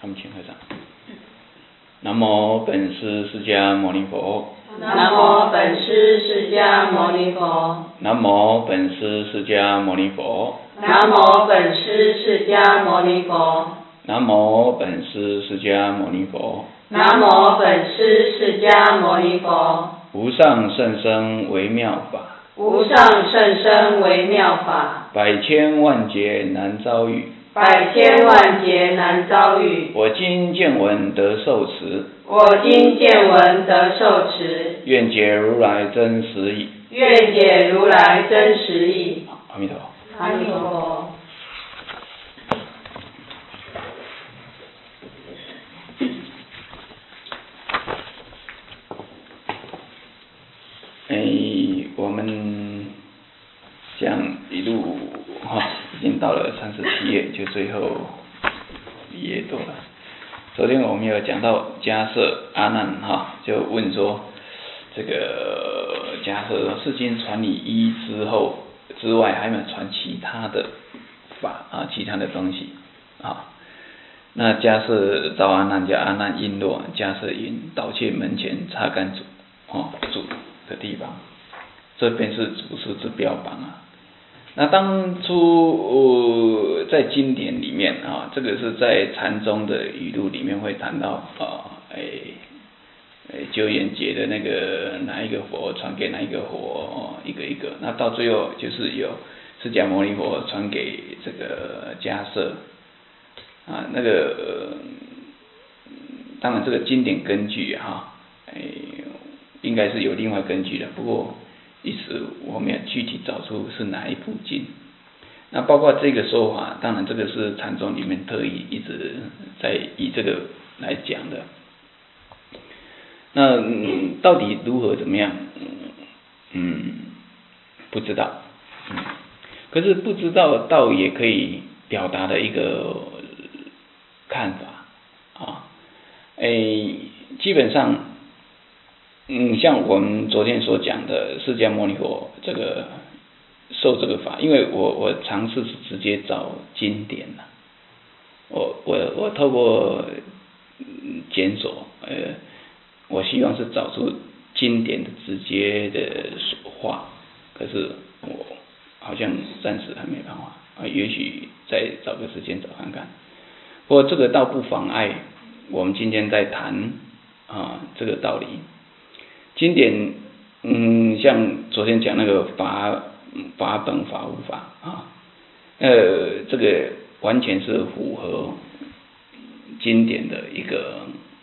他们请合掌。南无本师释迦牟尼佛。 南无本师释迦牟尼佛。 南无本师释迦牟尼佛。 南无本师释迦牟尼佛。 南无本师释迦牟尼佛。 南无本师释迦牟尼佛。 无上甚深微妙法。 无上甚深微妙法。 百千万劫难遭遇。 百千万劫难遭遇。 我今见闻得受持。 我今见闻得受持。 愿解如来真实义。 愿解如来真实义。 阿弥陀佛。 阿弥陀佛。 我们这样一路已经到了37页，就最后1页多了。昨天我们有讲到迦叶阿难就问说，这个迦叶世经传你一之后之外，还有没有传其他的法其他的东西那迦叶召阿难，叫阿难应诺，迦叶云：倒切门前擦干主的地方，这便是祖师之标榜那当初在经典里面这个是在禅宗的语录里面会谈到究竟节的那个哪一个佛传给哪一个佛一个一个，那到最后就是有释迦牟尼佛传给这个迦叶那个当然这个经典根据应该是有另外根据的，不过一时我们要具体找出是哪一部经。那包括这个说法，当然这个是禅宗里面特意一直在以这个来讲的。那到底如何怎么样不知道可是不知道倒也可以表达的一个看法基本上像我们昨天所讲的释迦牟尼佛这个受这个法，因为我尝试是直接找经典我透过检索我希望是找出经典的直接的话，可是我好像暂时还没办法也许再找个时间找看看。不过这个倒不妨碍我们今天在谈这个道理。经典像昨天讲那个法本法无法这个完全是符合经典的一个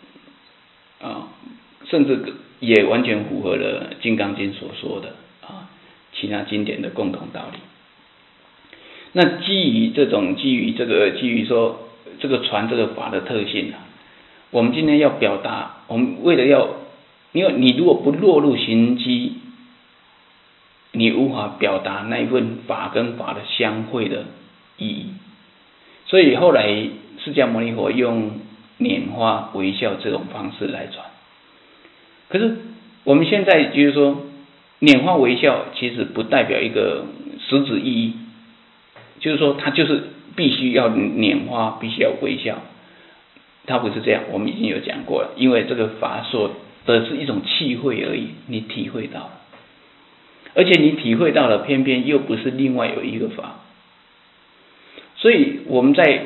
甚至也完全符合了《金刚经》所说的其他经典的共同道理。那基于说这个传这个法的特性我们今天要表达，我们为了因为你如果不落入行机，你无法表达那一份法跟法的相会的意义。所以后来释迦牟尼佛用拈花微笑这种方式来传。可是我们现在就是说，拈花微笑其实不代表一个实质意义，就是说它就是必须要拈花，必须要微笑，它不是这样。我们已经有讲过了，因为这个法所的是一种气会而已，你体会到了，而且你体会到了，偏偏又不是另外有一个法。所以我们在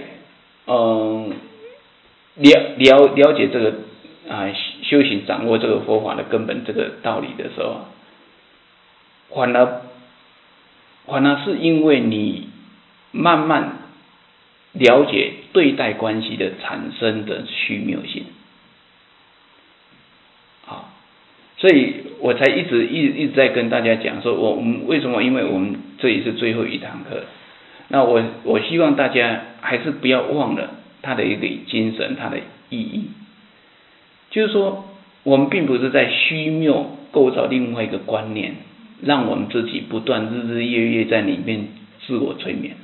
了解这个修行掌握这个佛法的根本这个道理的时候，反而是因为你慢慢了解对待关系的产生的虚谬性所以我才一直在跟大家讲说，我们为什么？因为我们这里是最后一堂课，那我希望大家还是不要忘了它的一个精神，它的意义，就是说我们并不是在虚谬构造另外一个观念，让我们自己不断日日夜夜在里面自我催眠。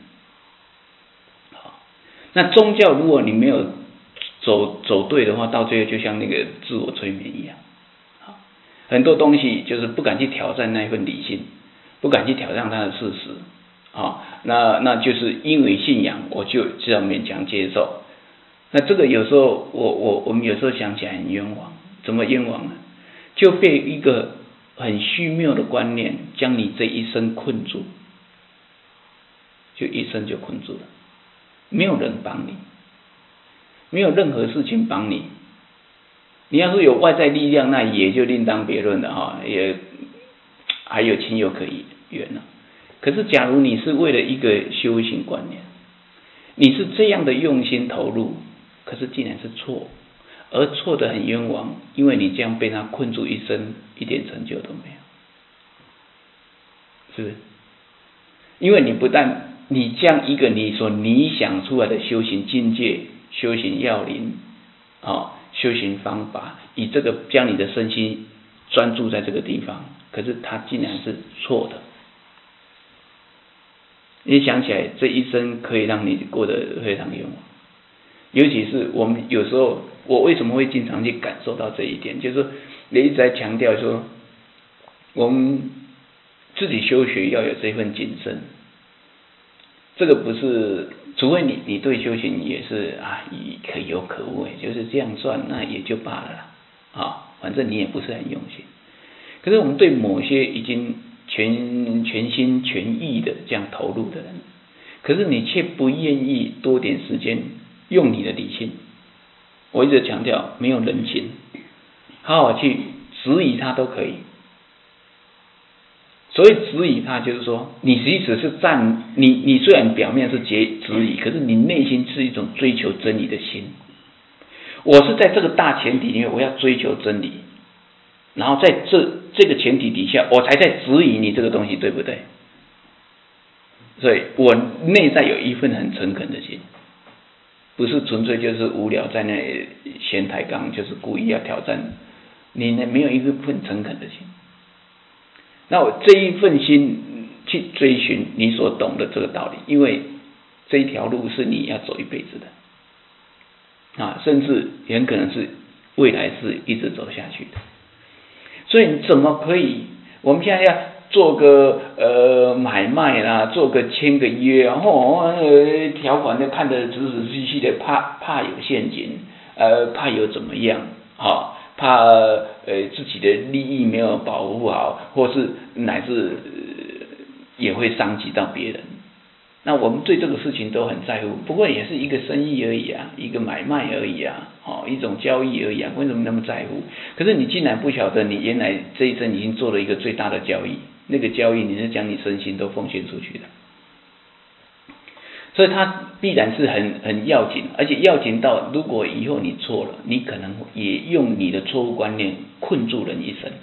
那宗教如果你没有走对的话，到最后就像那个自我催眠一样。很多东西就是不敢去挑战那一份理性，不敢去挑战它的事实那就是因为信仰，我就只要勉强接受那这个有时候我们有时候想起来很冤枉，怎么冤枉呢？就被一个很虚谬的观念将你这一生困住，就一生就困住了，没有人帮你，没有任何事情帮你。你要说有外在力量，那也就另当别论了哈，也还有情有可原了。可是假如你是为了一个修行观念，你是这样的用心投入，可是竟然是错，而错得很冤枉，因为你这样被他困住一生，一点成就都没有，是不是？因为你不但你将一个你所拟想出来的修行境界、修行要领修行方法，以这个将你的身心专注在这个地方，可是它竟然是错的。你想起来，这一生可以让你过得非常冤枉。尤其是我们有时候，我为什么会经常去感受到这一点，就是说你一直在强调说，我们自己修学要有这份谨慎。这个不是，除非你对修行也是可有可无，就是这样算，那也就罢了啦，反正你也不是很用心。可是我们对某些已经全心全意的这样投入的人，可是你却不愿意多点时间用你的理性。我一直强调，没有人情，好好去质疑他都可以。所谓质疑他，就是说你其实是你虽然表面是质疑，可是你内心是一种追求真理的心。我是在这个大前提里面，我要追求真理，然后在这个前提底下，我才在质疑你这个东西对不对？所以我内在有一份很诚恳的心，不是纯粹就是无聊在那里闲抬杠，就是故意要挑战你呢，没有一份诚恳的心。那我这一份心去追寻你所懂的这个道理，因为这一条路是你要走一辈子的甚至也很可能是未来是一直走下去的。所以你怎么可以？我们现在要做个买卖啦，签个约，然后条款都看得仔仔细细的，怕有陷阱，怕有怎么样怕自己的利益没有保护好，或是乃至也会伤及到别人。那我们对这个事情都很在乎，不过也是一个生意而已一个买卖而已一种交易而已为什么那么在乎？可是你竟然不晓得，你原来这一生已经做了一个最大的交易，那个交易你是将你身心都奉献出去的。所以它必然是很要紧，而且要紧到如果以后你错了，你可能也用你的错误观念困住人一生，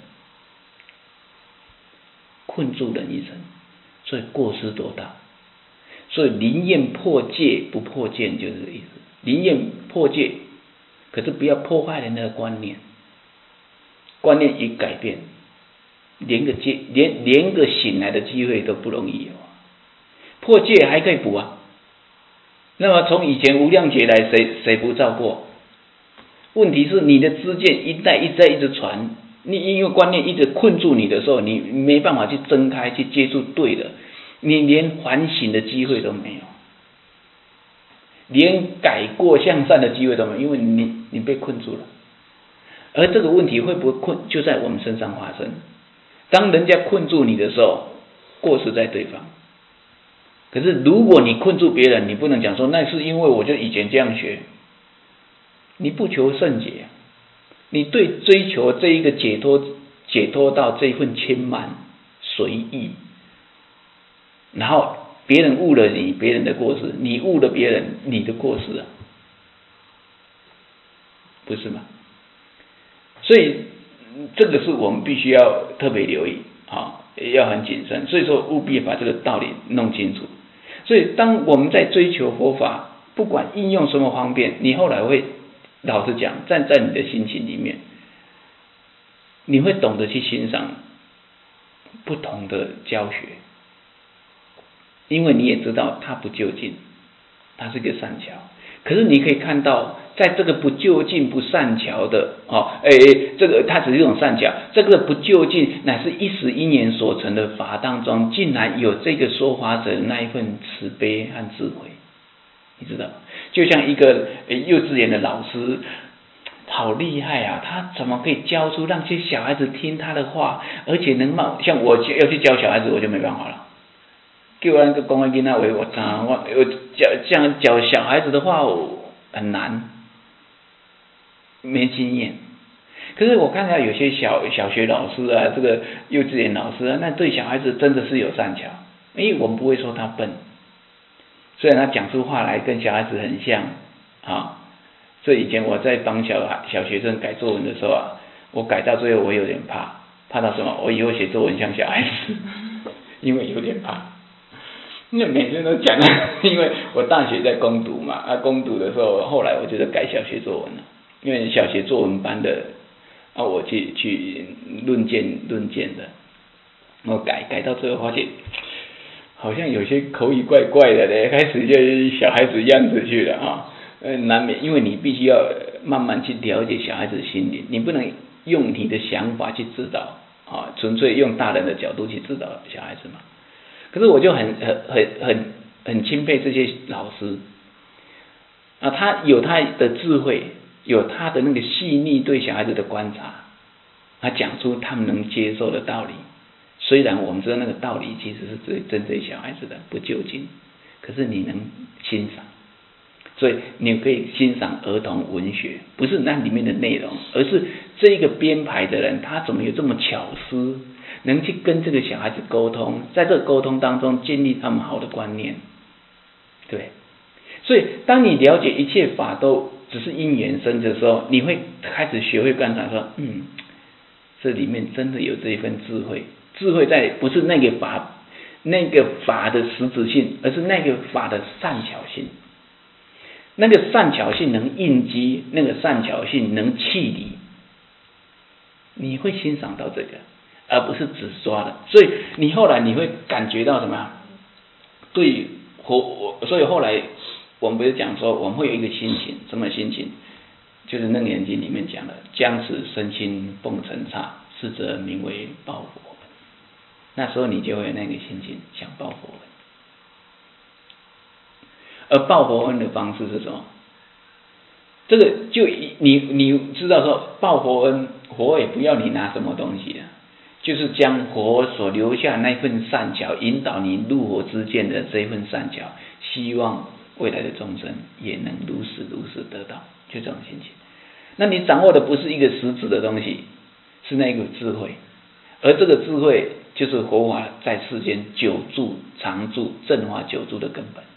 所以过失多大。所以宁愿破戒不破见，就是这个意思。宁愿破戒，可是不要破坏人的观念一改变，连个醒来的机会都不容易有破戒还可以补那么从以前无量劫来，谁不造过？问题是你的知见一代一直传，你因为观念一直困住你的时候，你没办法去睁开去接触对的，你连反省的机会都没有，连改过向善的机会都没有，因为你被困住了。而这个问题会不会就在我们身上发生？当人家困住你的时候，过失在对方。可是如果你困住别人，你不能讲说那是因为我就以前这样学，你不求甚解你对追求这一个解脱到这一份轻慢随意，然后别人误了你，别人的过失，你误了别人，你的过失不是吗？所以这个是我们必须要特别留意要很谨慎，所以说务必把这个道理弄清楚。所以当我们在追求佛法，不管应用什么方便，你后来会老实讲，站在你的心情里面，你会懂得去欣赏不同的教学，因为你也知道它不究竟，它是个善巧。可是你可以看到，在这个不究竟不善巧的这个它只是一种善巧，这个不究竟乃是一时因缘所成的法当中，竟然有这个说法者那一份慈悲和智慧。 你知道，就像一个幼稚园的老师，好厉害啊！他怎么可以教出让这些小孩子听他的话，而且能像我要去教小孩子，我就没办法了。叫我那个公安囡仔为我讲，我这样教小孩子的话很难，没经验。可是我看到有些小学老师啊，这个幼稚园老师啊，那对小孩子真的是有善巧。我们不会说他笨，虽然他讲出话来跟小孩子很像啊。所以以前我在帮小学生改作文的时候啊，我改到最后我有点怕到什么？我以后写作文像小孩子，因为有点怕。那每天都讲，因为我大学在攻读嘛，攻读的时候，后来我就改小学作文了，因为小学作文班的我去论剑的，我改到最后发现，好像有些口语怪怪的嘞，开始就小孩子样子去了啊。难免，因为你必须要慢慢去了解小孩子的心理，你不能用你的想法去指导纯粹用大人的角度去指导小孩子嘛。可是我就很钦佩这些老师他有他的智慧，有他的那个细腻对小孩子的观察，他讲出他们能接受的道理。虽然我们知道那个道理其实是针对小孩子的，不究竟，可是你能欣赏。所以你可以欣赏儿童文学，不是那里面的内容，而是这一个编排的人，他怎么有这么巧思，能去跟这个小孩子沟通，在这个沟通当中建立他们好的观念，对。所以当你了解一切法都只是因缘生的时候，你会开始学会观察说，这里面真的有这一份智慧，智慧在不是那个法的实质性，而是那个法的善巧性。那个善巧性能应机，那个善巧性能气理，你会欣赏到这个，而不是只抓的。所以你后来你会感觉到什么？对所以后来我们不是讲说，我们会有一个心情，什么心情？就是《楞严经》里面讲的，将此身心奉尘刹，是则名为报佛门。那时候你就会有那个心情，想报佛门。而报佛恩的方式是什么？这个就你知道说，报佛恩，佛也不要你拿什么东西就是将佛所留下那份善巧，引导你入佛之见的这份善巧，希望未来的众生也能如是得到，就这种心情。那你掌握的不是一个实质的东西，是那个智慧，而这个智慧就是佛法在世间久住、常住、正法久住的根本。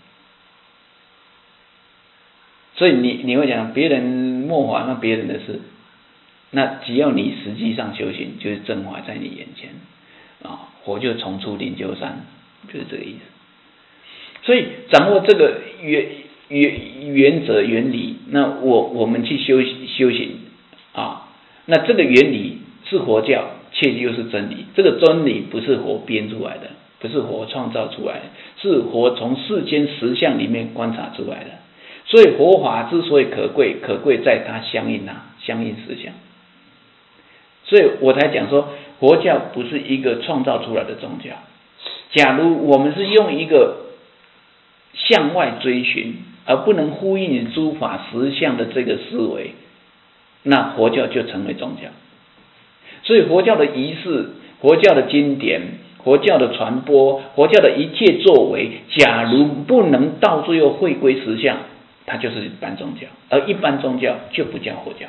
所以你会讲别人末法那别人的事，那只要你实际上修行，就是正法在你眼前佛就重出灵鹫山，就是这个意思。所以掌握这个原则原理，那我们去修行那这个原理是佛教，切又是真理。这个真理不是佛编出来的，不是佛创造出来的，是佛从世间实相里面观察出来的。所以佛法之所以可贵，可贵在它相应实相。所以我才讲说，佛教不是一个创造出来的宗教。假如我们是用一个向外追寻，而不能呼应诸法实相的这个思维，那佛教就成为宗教。所以佛教的仪式、佛教的经典、佛教的传播、佛教的一切作为，假如不能到最后回归实相，它就是一般宗教，而一般宗教就不叫佛教，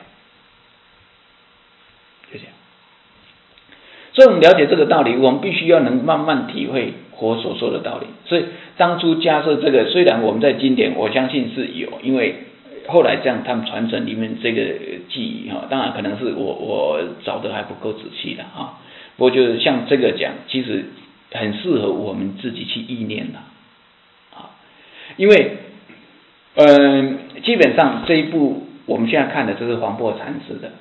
就这样。所以我们了解这个道理，我们必须要能慢慢体会佛所说的道理。所以当初假设这个，虽然我们在经典我相信是有，因为后来这样他们传承里面这个记忆当然可能是我找的还不够仔细的不过就是像这个讲，其实很适合我们自己去意念因为基本上这一部我们现在看的这是黄檗禅师的，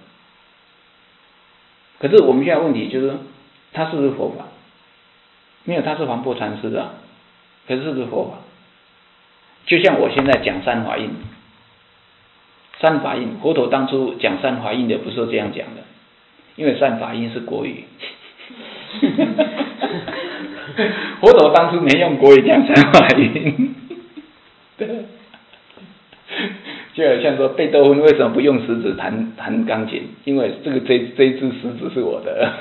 可是我们现在问题就是他是不是佛法？没有，他是黄檗禅师的可是是不是佛法？就像我现在讲三法印，佛陀当初讲三法印的不是这样讲的，因为三法印是国语佛陀当初没用国语讲三法印就好像说贝多芬为什么不用食指弹钢琴？因为这一只食指是我的。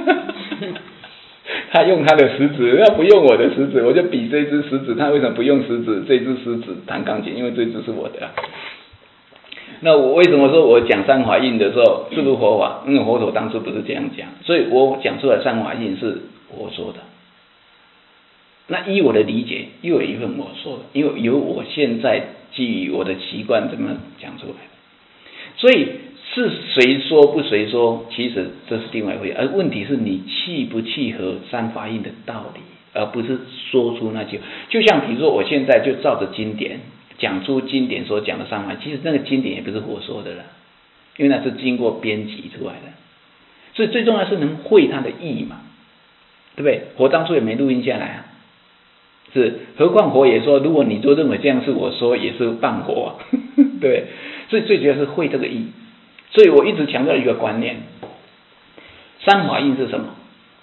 他用他的食指，他不用我的食指，我就比这只食指，他为什么不用食指？这只食指弹钢琴，因为这只是我的。那我为什么说我讲三法印的时候是不是佛法？因为佛陀当初不是这样讲，所以我讲出来三法印是我说的。那依我的理解，又有一份我说的，因为由我现在基于我的习惯这么讲出来的，所以是谁说不谁说，其实这是另外一回事。而问题是你契不契合三法印的道理，而不是说出那句。就像比如说，我现在就照着经典讲出经典所讲的三法印，其实那个经典也不是我说的了，因为那是经过编辑出来的。所以最重要是能会它的意嘛，对不对？我当初也没录音下来啊。是，何况佛也说，如果你都认为这样是我说，也是半佛啊，对，所以最主要是会这个意。所以我一直强调一个观念，三法印是什么？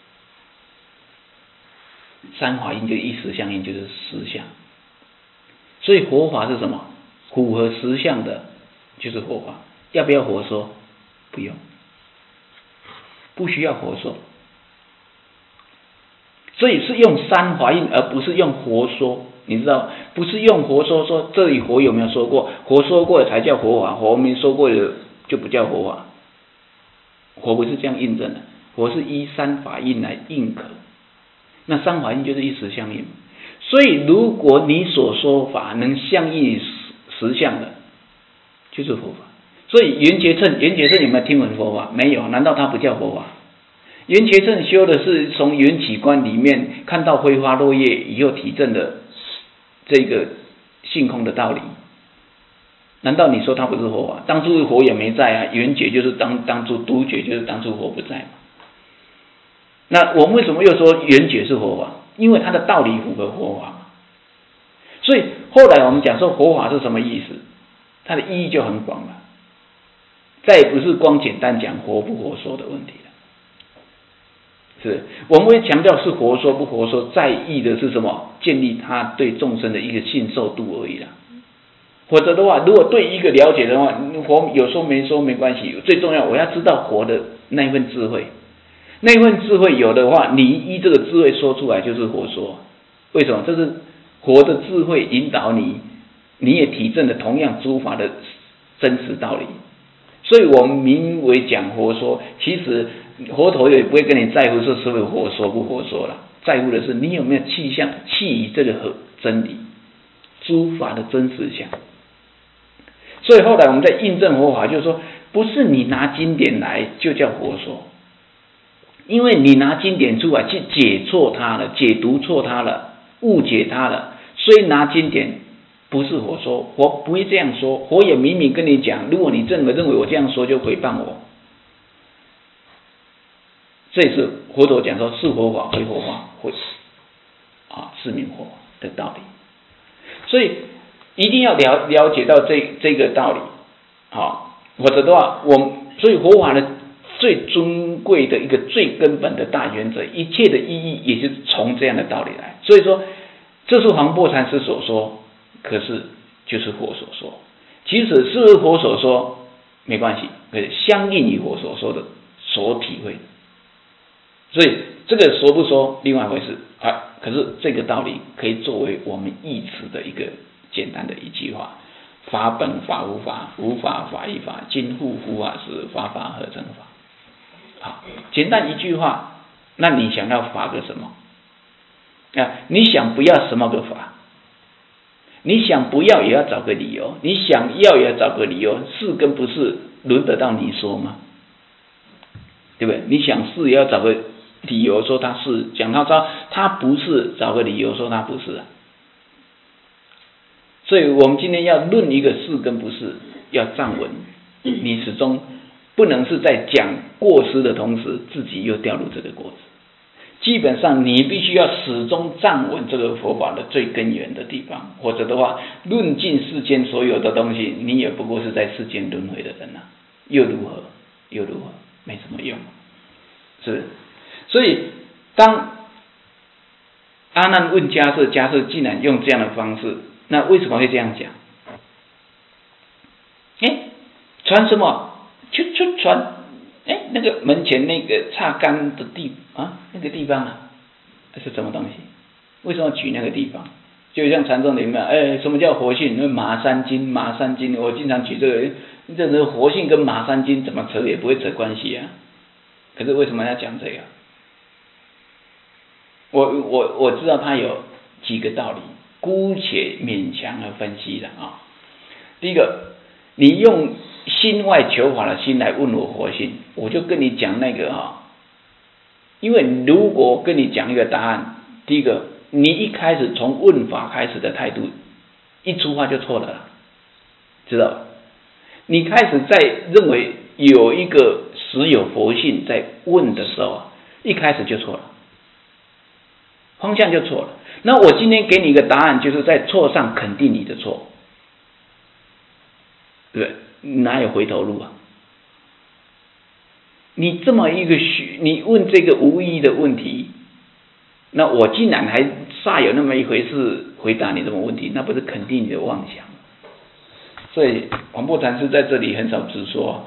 三法印就一实相印，就是实相。所以佛法是什么？符合实相的，就是佛法。要不要佛说？不用，不需要佛说。所以是用三法印，而不是用佛说，你知道，不是用佛说说这里佛有没有说过？佛说过的才叫佛法，佛没说过的就不叫佛法。佛不是这样印证的，佛是依三法印来印可。那三法印就是一实相应。所以如果你所说法能相应实相的，就是佛法。所以圆觉乘有没有听闻佛法？没有，难道它不叫佛法？圆觉乘修的是从缘起观里面看到挥发落叶以后体证的这个性空的道理，难道你说它不是佛法？当初佛也没在啊，缘觉就是当初独觉就是当初佛不在嘛。那我们为什么又说缘觉是佛法？因为它的道理符合佛法嘛。所以后来我们讲说佛法是什么意思，它的意义就很广了，再也不是光简单讲佛不佛说的问题了。是，我们会强调是佛说不佛说，在意的是什么？建立他对众生的一个信受度而已啦。否则的话，如果对一个了解的话，佛有说没说没关系，最重要我要知道佛的那份智慧，那份智慧有的话，你依这个智慧说出来就是佛说。为什么？这是佛的智慧引导你，你也体证了同样诸法的真实道理。所以我们名为讲佛说，其实佛陀也不会跟你在乎说是不是佛说不佛说了，在乎的是你有没有契于这个真理，诸法的真实相。所以后来我们在印证佛法，就是说，不是你拿经典来就叫佛说，因为你拿经典出来去解错它了，解读错它了，误解它了，所以拿经典不是佛说，佛不会这样说，佛也明明跟你讲，如果你认为我这样说就诽谤我。这也是佛陀讲说是佛法非佛法会是名佛法的道理。所以一定要了解到这个道理，否则的话，所以佛法的最尊贵的一个最根本的大原则，一切的意义也是从这样的道理来。所以说，这是黄檗禅师所说，可是就是佛所说。其实是不是佛所说没关系，可是相应于佛所说的所体会的。所以这个说不说另外一回事可是这个道理可以作为我们义词的一个简单的一句话：法本法无法，无法法亦法，今复复法时，法法合成法。好，简单一句话，那你想要法个什么？你想不要什么个法？你想不要也要找个理由，你想要也要找个理由，是跟不是轮得到你说吗？对不对？你想是也要找个理由说他是，讲他不是，找个理由说他不是所以我们今天要论一个是跟不是，要站稳，你始终不能是在讲过失的同时，自己又掉入这个过失。基本上你必须要始终站稳这个佛法的最根源的地方，或者的话，论尽世间所有的东西，你也不过是在世间轮回的人又如何？没什么用，是。所以当阿难问迦叶，迦叶竟然用这样的方式，那为什么会这样讲？ 传什么？就传，那个门前那个擦干的那个地方啊，是什么东西？为什么举那个地方？就像禅宗里面，什么叫活性？因为马三金，我经常举这个，这个活性跟马三金怎么扯也不会扯关系啊。可是为什么要讲这个？我知道它有几个道理，姑且勉强的分析了啊。第一个，你用心外求法的心来问我活性，我就跟你讲那个因为如果跟你讲一个答案，第一个，你一开始从问法开始的态度，一出发就错了啦，知道吧？你开始在认为有一个实有佛性在问的时候，一开始就错了，方向就错了。那我今天给你一个答案，就是在错上肯定你的错，对不对？哪有回头路啊？你这么一个你问这个无意义的问题，那我竟然还煞有那么一回事回答你这么问题，那不是肯定你的妄想？所以广波禅师在这里很少直说，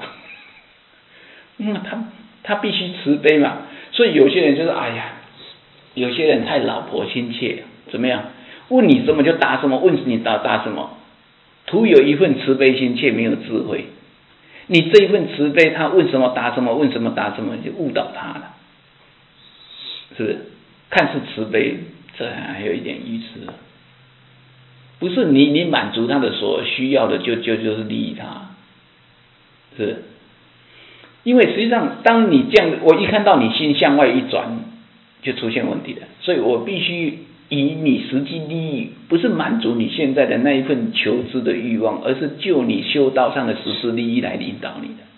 他必须慈悲嘛。所以有些人就是有些人太老婆心切，怎么样？问你什么就答什么，问你答什么，徒有一份慈悲心，却没有智慧。你这一份慈悲，他问什么答什么，问什么答什么，就误导他了，是不是？看似慈悲，这还有一点愚痴。不是你满足他的所需要的，就是利益他，是。因为实际上，当你这样，我一看到你心向外一转，就出现问题了。所以我必须以你实际利益，不是满足你现在的那一份求知的欲望，而是就你修道上的实质利益来引导你的。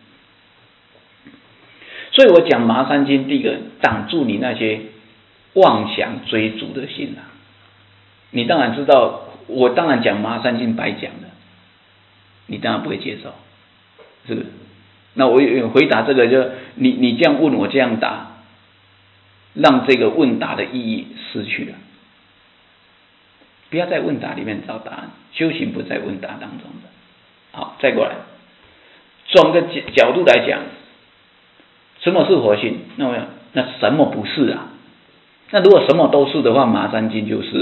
所以我讲麻三经，第一个挡住你那些妄想追逐的心啊。你当然知道，我当然讲麻三经白讲的，你当然不会接受，是不是？那我回答这个就你这样问我这样答，让这个问答的意义失去了。不要在问答里面找答案，修行不在问答当中的。好，再过来，转个角度来讲，什么是活性？那什么不是啊？那如果什么都是的话，麻三经就是，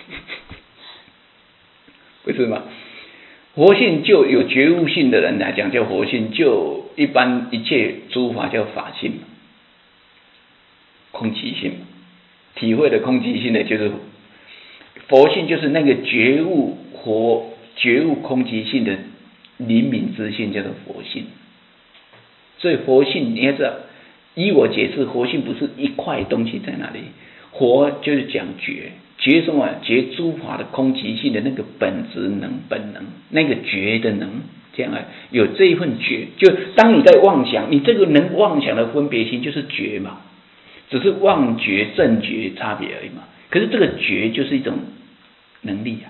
不是吗？活性就有觉悟性的人来讲叫活性，就一般一切诸法叫法性，空寂性，体会的空寂性的就是佛性，就是那个觉悟空寂性的灵敏之性叫做佛性。所以佛性你要知道，依我解释，活性不是一块东西在那里，活就是讲觉什么？觉诸法的空寂性的那个本质本能，那个觉的能，这样有这一份觉。就当你在妄想，你这个能妄想的分别心就是觉嘛，只是妄觉正觉差别而已嘛。可是这个觉就是一种能力啊。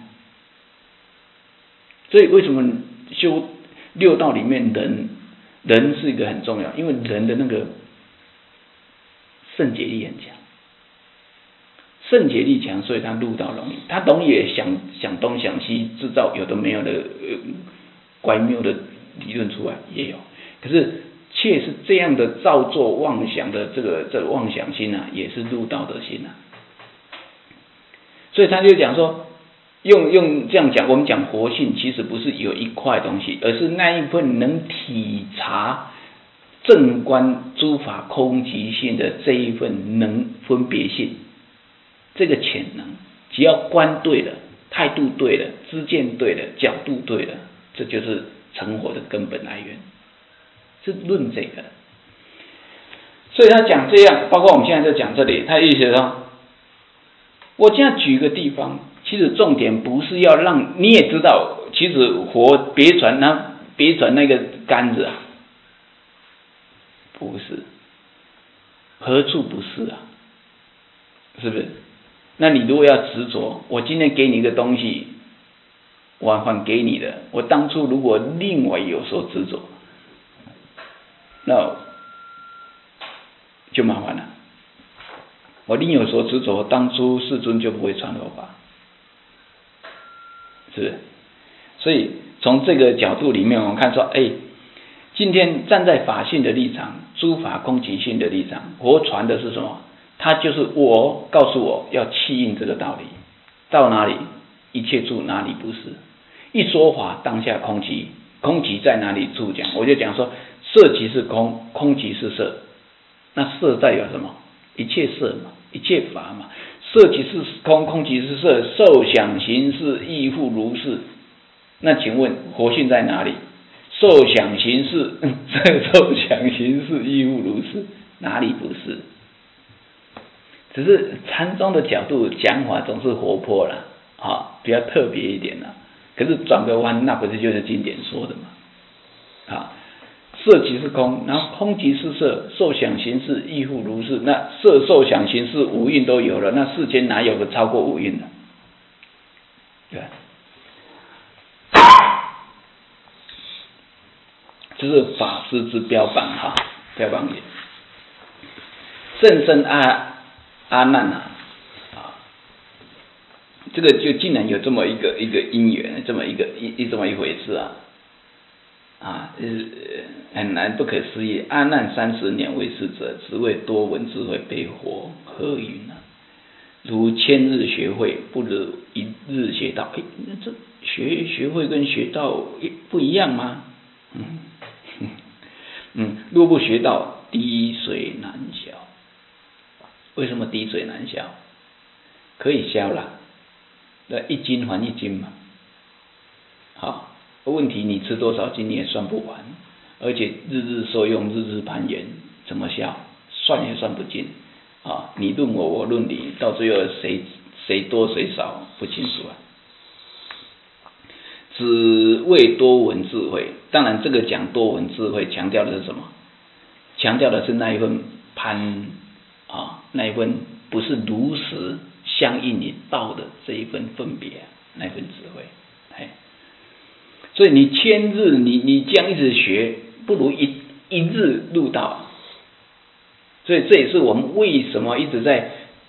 所以为什么修六道里面人是一个很重要，因为人的那个圣解力很强。圣解力强，所以他入道容易，他容易想东想西，制造有的没有的怪谬的理论出来也有。可是却是这样的造作妄想的这个妄想心啊，也是入道的心啊。所以他就讲说，用这样讲，我们讲活性其实不是有一块东西，而是那一份能体察正观诸法空寂性的这一份能分别性。这个潜能，只要观对了，态度对了，知见对了，角度对了，这就是成佛的根本来源，是论这个的。所以他讲这样，包括我们现在在讲这里，他意思说，我这样举个地方，其实重点不是要让你也知道，其实火别传那个杆子啊，不是，何处不是啊？是不是？那你如果要执着，我今天给你一个东西，我还给你的，我当初如果另外有所执着，那就麻烦了。我另有所执着，当初世尊就不会传佛法，是不是？所以从这个角度里面，我们看说，今天站在法性的立场，诸法空即性的立场，佛传的是什么？它就是我告诉我要契应这个道理，到哪里一切处哪里不是？一说法当下空即，空即在哪里处讲？我就讲说，色即是空，空即是色。那色在有什么？一切色嘛，一切法嘛。色即是空，空即是色，受想行识亦复如是。那请问佛性在哪里？受想行识，受想行识亦复如是，哪里不是？只是禅宗的角度讲法总是活泼啦，比较特别一点啦。可是转个弯，那不是就是经典说的嘛？色即是空，然后空即是色，受想行识亦复如是。那色受想行识五蕴都有了，那世间哪有个超过五蕴的？对。这是法师之标榜标榜也。甚深阿难这个就竟然有这么一个因缘，这么一回事很难不可思议。阿难30年为师者，只为多闻智慧被佛何云如千日学会，不如一日学道。这学会跟学道不一样吗？若不学道，滴水难消。为什么滴水难消？可以消啦，一斤还一斤嘛。问题你吃多少斤你也算不完，而且日日受用，日日攀缘，怎么消？算也算不尽你论我，我论你，到最后谁多谁少不清楚只为多闻智慧。当然这个讲多闻智慧强调的是什么？强调的是那一份那一份不是如实相应你道的这一份分别，那一份智慧。所以你千日你这样一直学，不如一日入道。所以这也是我们为什么一直在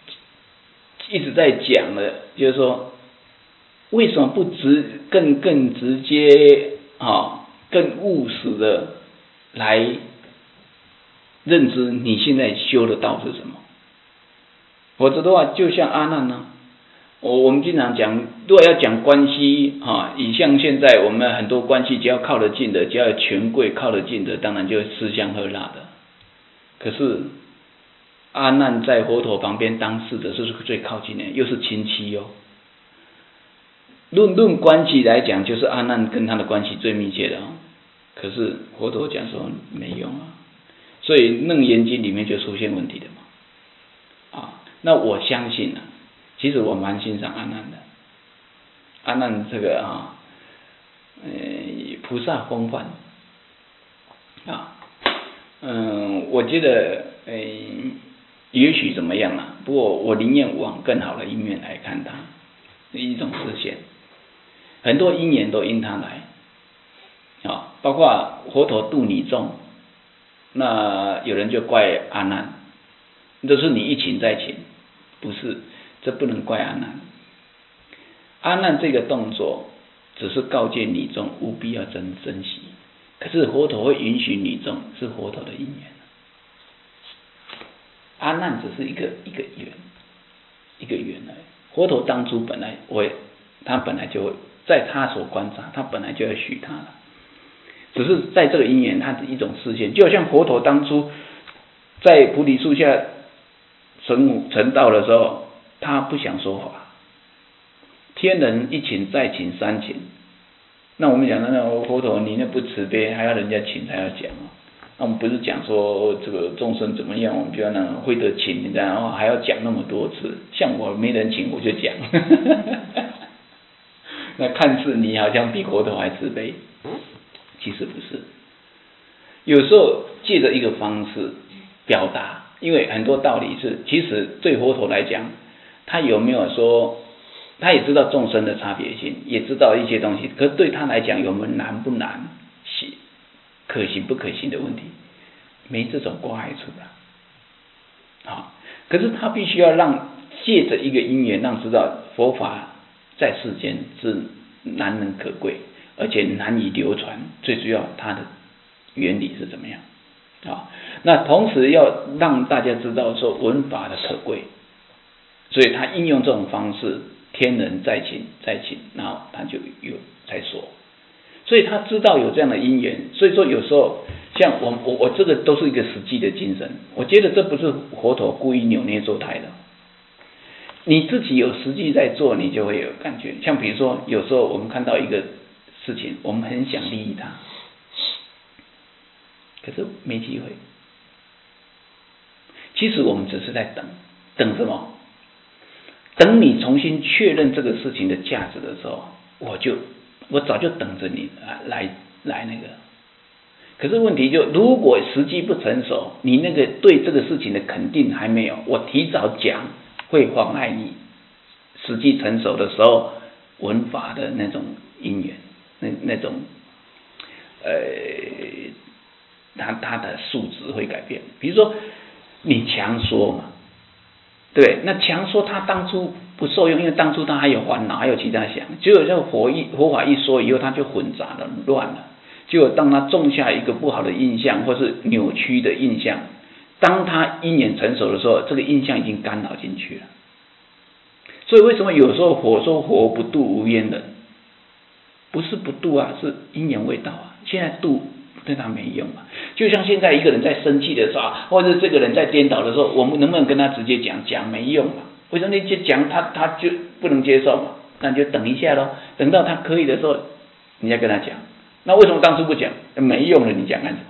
讲的，就是说为什么不更直接更务实的来认知你现在修的道是什么？否则的话，就像阿难我们经常讲，如果要讲关系以像现在我们很多关系，只要靠得近的，只要有权贵靠得近的，当然就吃香喝辣的。可是阿难在佛陀旁边当侍者是最靠近的，又是亲戚论关系来讲，就是阿难跟他的关系最密切的可是佛陀讲说没用所以《楞严经》里面就出现问题的嘛那我相信其实我蛮欣赏阿难的。阿难这个菩萨风范我觉得也许怎么样不过我宁愿往更好的一面来看他一种实现。很多因缘都因他来包括佛陀度你众，那有人就怪阿难，都是你一请再请，不是，这不能怪阿难。阿难这个动作只是告诫你众务必要珍惜，可是佛陀会允许你众，是佛陀的因缘。阿难只是一个缘，一个缘而已。佛陀当初他本来就会，在他所观察，他本来就要许他了，只是在这个因缘，它的一种示现。就好像佛陀当初在菩提树下成道的时候，他不想说法，天人一请再请三请，那我们讲那佛陀你那不慈悲，还要人家请才要讲那我们不是讲说这个众生怎么样，我们就要会得请，然后还要讲那么多次。像我没人请我就讲那看似你好像比佛陀还慈悲，其实不是。有时候借着一个方式表达，因为很多道理是，其实对佛陀来讲，他有没有说，他也知道众生的差别性，也知道一些东西，可是对他来讲有没有难不难，可行不可行的问题，没这种挂碍处了可是他必须要借着一个因缘，让知道佛法在世间是难能可贵， 而且难以流传，最主要它的原理是怎么样啊？那同时要让大家知道说文法的可贵，所以他应用这种方式，天人在情，然后他就有才说，所以他知道有这样的因缘，所以说有时候像我这个都是一个实际的精神，我觉得这不是佛陀故意扭捏作态的，你自己有实际在做，你就会有感觉。像比如说有时候我们看到一个事情，我们很想利益他，可是没机会。其实我们只是在等什么？等你重新确认这个事情的价值的时候，我早就等着你来那个。可是问题就，如果时机不成熟，你那个对这个事情的肯定还没有，我提早讲会妨碍你时机成熟的时候文法的那种因缘，那种它的数值会改变。比如说你强说嘛，对，那强说他当初不受用，因为当初他还有烦恼，还有其他想，结果这个佛法一说以后，他就混杂了，乱了。结果当他种下一个不好的印象，或是扭曲的印象，当他因缘成熟的时候，这个印象已经干扰进去了。所以为什么有时候佛说佛不度无冤人，不是不度啊，是因缘未到啊。现在度对他没用啊。就像现在一个人在生气的时候，或者这个人在颠倒的时候，我们能不能跟他直接讲没用嘛？为什么你就讲他就不能接受嘛？那你就等一下咯，等到他可以的时候，你再跟他讲。那为什么当初不讲？没用了，你讲干什么？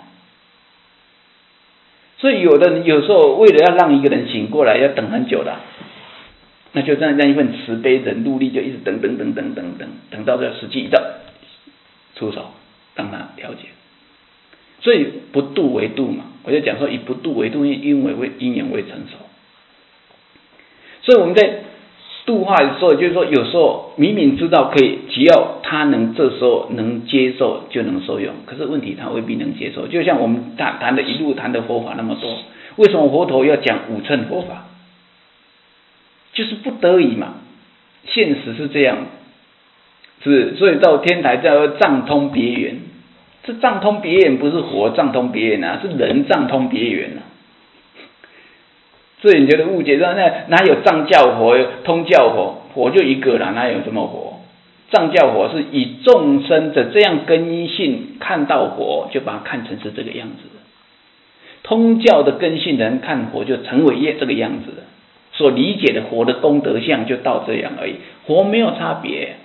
所以有的人有时候为了要让一个人醒过来，要等很久的，那就这样一份慈悲忍辱力，就一直等到这时机一到，出手让他了解。所以不度为度嘛，我就讲说以不度为度，因为因缘未成熟。所以我们在度化的时候，就是说有时候明明知道可以，只要他能这时候能接受，就能受用。可是问题他未必能接受。就像我们谈的一路谈的佛法那么多，为什么佛陀要讲五乘佛法？就是不得已嘛，现实是这样，是，所以到天台叫藏通别圆。这藏通别圆不是佛藏通别圆啊，是人藏通别圆啊。所以你觉得误解，那哪有藏教佛、通教佛？佛就一个啦，哪有什么佛？藏教佛是以众生的这样根因性看到佛，就把它看成是这个样子的。通教的根性人看佛就成为这个样子的，所理解的佛的功德相就到这样而已，佛没有差别。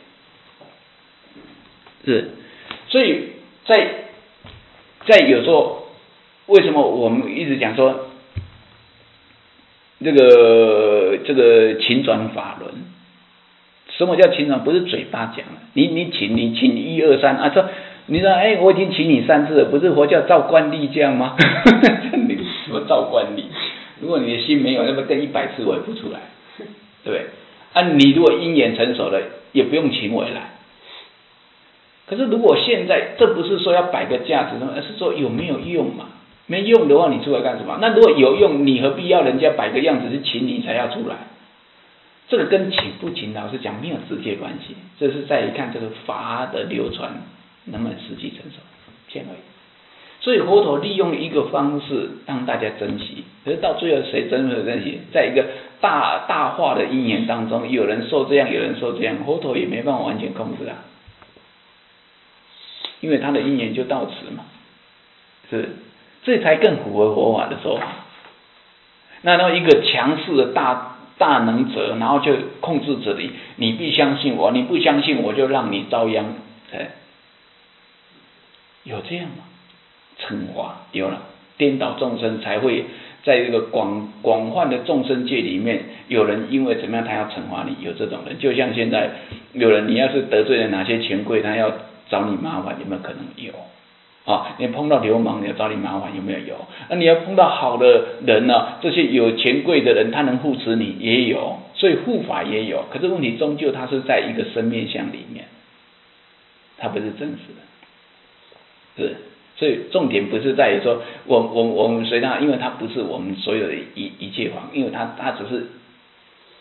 是，所以在有时候，为什么我们一直讲说？这个勤转法轮，什么叫勤转？不是嘴巴讲的，你请1、2、3啊，你说我已经请你3次了，不是佛教照惯例这样吗？你什么照惯例？如果你的心没有，那么跟100次我也不出来，对不对？啊，你如果因缘成熟了，也不用请我来。可是如果现在，这不是说要摆个架子，而是说有没有用嘛？没用的话，你出来干什么？那如果有用，你何必要人家摆个样子去请你才要出来？这个跟请不请，老实讲没有直接关系，这是在于看这个法的流传能不能实际成熟，这样而已。所以佛陀利用一个方式让大家珍惜，可是到最后谁真的珍惜？在一个大化的因缘当中，有人受这样，有人受这样，佛陀也没办法完全控制啊，因为他的因缘就到此嘛，是。这才更符合佛法的说法。那一个强势的大能者，然后就控制着你必相信我，你不相信我就让你遭殃。有这样吗？惩罚有了，颠倒众生才会在这个广泛的众生界里面，有人因为怎么样他要惩罚你，有这种人。就像现在有人，你要是得罪了哪些权贵，他要找你麻烦，有没有可能？有。你碰到流氓，你要找你麻烦，有没有？有。那你要碰到好的人呢？这些有权贵的人，他能护持你，也有。所以护法也有。可是问题终究它是在一个生面相里面，它不是真实的。是，所以重点不是在于说我们随他，因为它不是我们所有的一切法，因为它只是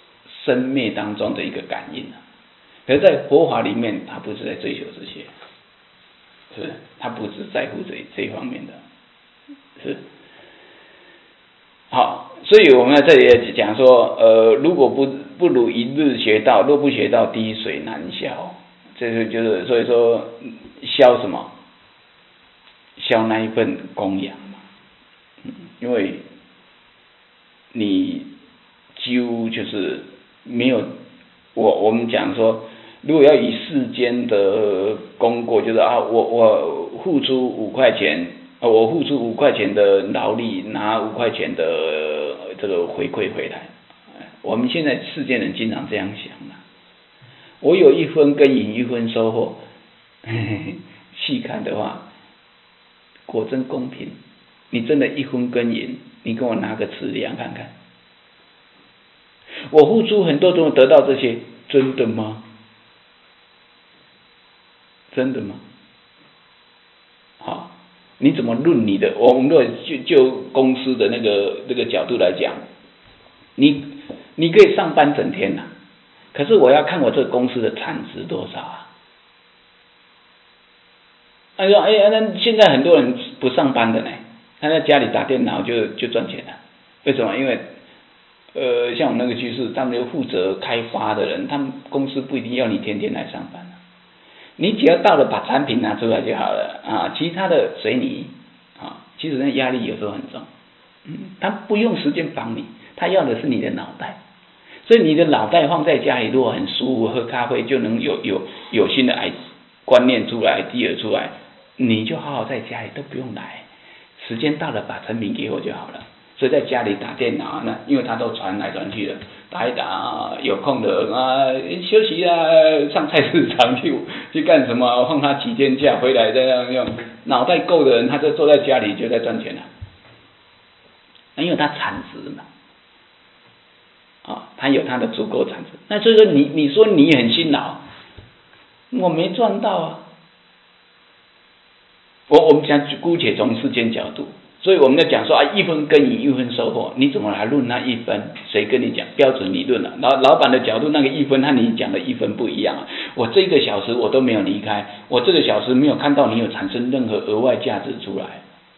生灭当中的一个感应。可是在佛法里面，它不是在追求这些。 是，他不只在乎这一方面的，是。好，所以我们在这里也讲说，如果不如一日学道，若不学道，滴水难消。这个就是所以说消什么？消那一份供养嘛，因为你几乎就是没有我们讲说，如果要以世间的功过，就是我付出5块钱，我付出5块钱的劳力，拿5块钱的这个回馈回来。我们现在世间人经常这样想的，我有1分耕耘1分收获，细看的话，果真公平。你真的1分耕耘，你跟我拿个尺量看看。我付出很多都得到这些，真的吗？真的吗？好，你怎么论你的？我们如果就公司的那个角度来讲，你可以上班整天啊，可是我要看我这个公司的产值多少啊。他说：“那现在很多人不上班的呢，他在家里打电脑就赚钱了。为什么？因为像我们那个居士，他们有负责开发的人，他们公司不一定要你天天来上班啊，你只要到了把产品拿出来就好了啊，其他的随你啊。其实那压力有时候很重，他不用时间帮你，他要的是你的脑袋。所以你的脑袋放在家里，如果很舒服，喝咖啡就能有新的观念出来，idea出来，你就好好在家里都不用来，时间到了把产品给我就好了。所以在家里打电脑，那因为他都传来传去的，打一打，有空的休息啊，上菜市场去干什么？放他几天假回来这样用，脑袋够的人，他就坐在家里就在赚钱了，因为他产值嘛，他有他的足够产值。那所以说你说你很辛劳，我没赚到啊。我们讲姑且从世间角度。所以我们在讲说1分耕耘1分收获，你怎么来论那1分？谁跟你讲标准理论了？老板的角度那个1分和你讲的1分不一样啊！我这个小时我都没有离开，我这个小时没有看到你有产生任何额外价值出来。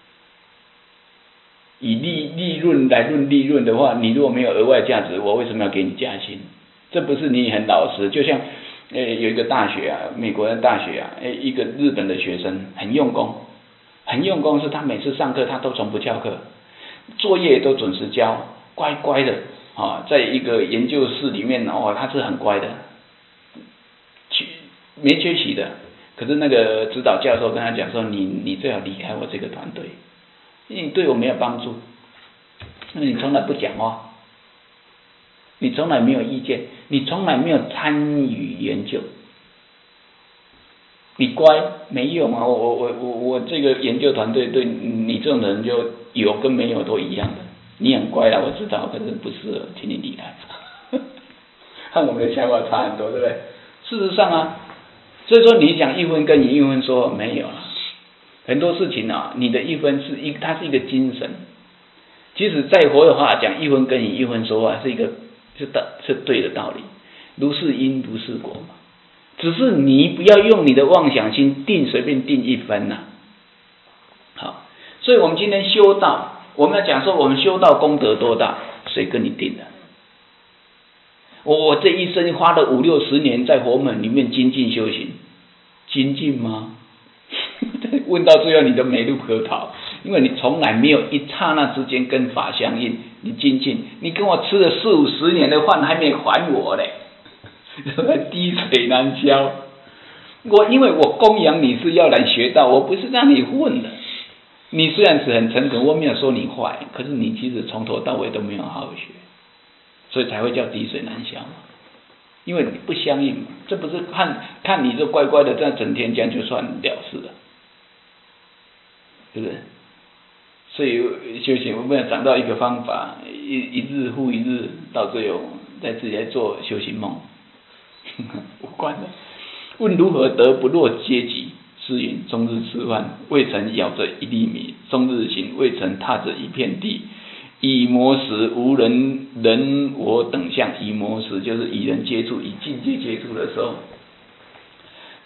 以利润来论利润的话，你如果没有额外价值，我为什么要给你加薪？这不是你很老实？就像有一个大学啊，美国的大学啊，一个日本的学生很用功。很用功，是他每次上课他都从不翘课，作业都准时交，乖乖的在一个研究室里面他是很乖的，没缺席的。可是那个指导教授跟他讲说，你最好离开我这个团队，因为你对我没有帮助，因为你从来不讲话，你从来没有意见，你从来没有参与研究。你乖没用啊！我这个研究团队对你这种人就有跟没有都一样的。你很乖啦，我知道，可是不适合，请你离开。和我们的想法差很多，对不对？事实上啊，所以说你讲1分耕耘1分收获没有了，很多事情啊，你的1分它是一个精神。其实在佛的话讲，1分耕耘1分收获是对的道理，如是因如是果嘛。只是你不要用你的妄想心随便定1分呐。好，所以我们今天修道，我们要讲说我们修道功德多大，谁跟你定的？我这一生花了5、60年在佛门里面精进修行，精进吗？问到最后你都没路可逃，因为你从来没有一刹那之间跟法相应，你精进，你跟我吃了40、50年的饭还没还我嘞。滴水难消。因为我供养你是要来学道，我不是让你混的。你虽然是很诚恳，我没有说你坏，可是你其实从头到尾都没有好好学，所以才会叫滴水难消嘛。因为你不相应嘛，这不是看你就乖乖的这样整天这样就算了事了，是不是？所以修行我们要找到一个方法，一日复一日，到最后再自己来做修行梦。无关的。问如何得不落阶级？诗云：终日吃饭，未曾咬着一粒米；终日行，未曾踏着一片地。以磨时，无人我等相。以磨时就是与人接触，与境界接触的时候，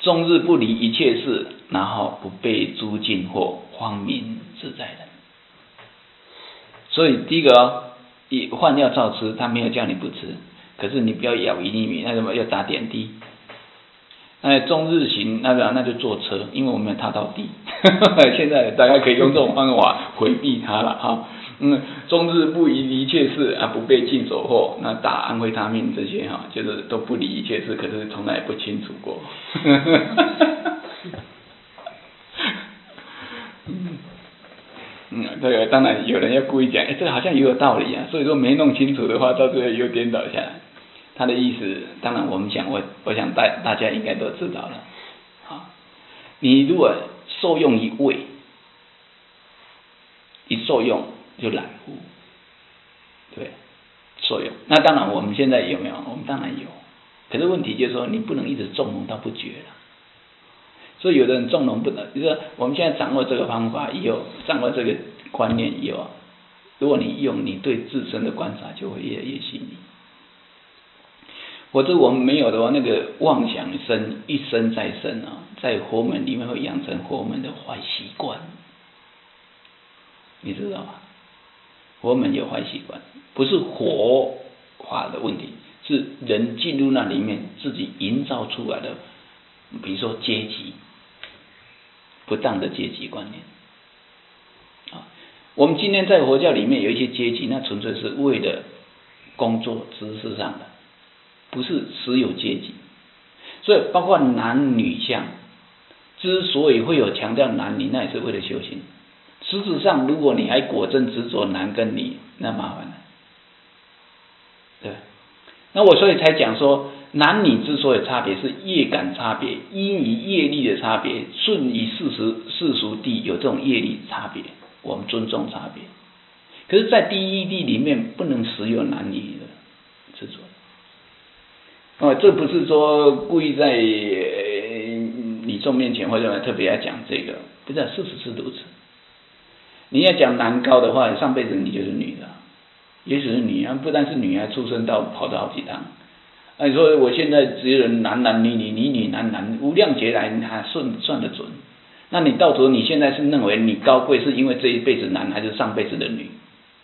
终日不离一切事，然后不被诸境惑，方名自在人。所以第一个饭要照吃，他没有叫你不吃，可是你不要咬一粒米，那什么要打点滴。那终日行，那就坐车，因为我没有踏到地。现在大家可以用这种方法回避它了哈。终日不离一切事啊，不被境所惑。那打安非他命这些哈，就是都不离一切事，可是从来不清楚过。这个当然有人要故意讲，这个好像也有道理啊，所以说没弄清楚的话，到最后又颠倒下来。他的意思，当然我想大家应该都知道了。啊，你如果受用于味，一受用就染污，对，受用。那当然我们现在有没有？我们当然有，可是问题就是说你不能一直纵容到不绝了。所以有的人纵容不能，就是说我们现在掌握这个方法以后，掌握这个观念以后，如果你用，你对自身的观察就会越来越细腻。否则我们没有的话，那个妄想生一生再生啊，在佛门里面会养成佛门的坏习惯，你知道吗？佛门有坏习惯，不是佛法的问题，是人进入那里面自己营造出来的，比如说阶级，不当的阶级观念。我们今天在佛教里面有一些阶级，那纯粹是为了工作知识上的，不是实有阶级。所以包括男女相，之所以会有强调男女，那也是为了修行。实质上，如果你还果真执着男跟女，那麻烦了，对。那我所以才讲说，男女之所以差别是业感差别，因于业力的差别，顺于世俗谛有这种业力差别，我们尊重差别。可是，在第一谛里面不能实有男女的执着。这不是说故意在你众面前或者特别要讲这个，不是，事实是如此。你要讲男高的话，上辈子你就是女的，也许是女啊，不但是女啊，出生到跑了好几趟。你说我现在只有男女女，女女男男，无量劫来还算得准。那你到头你现在是认为你高贵是因为这一辈子男还是上辈子的女？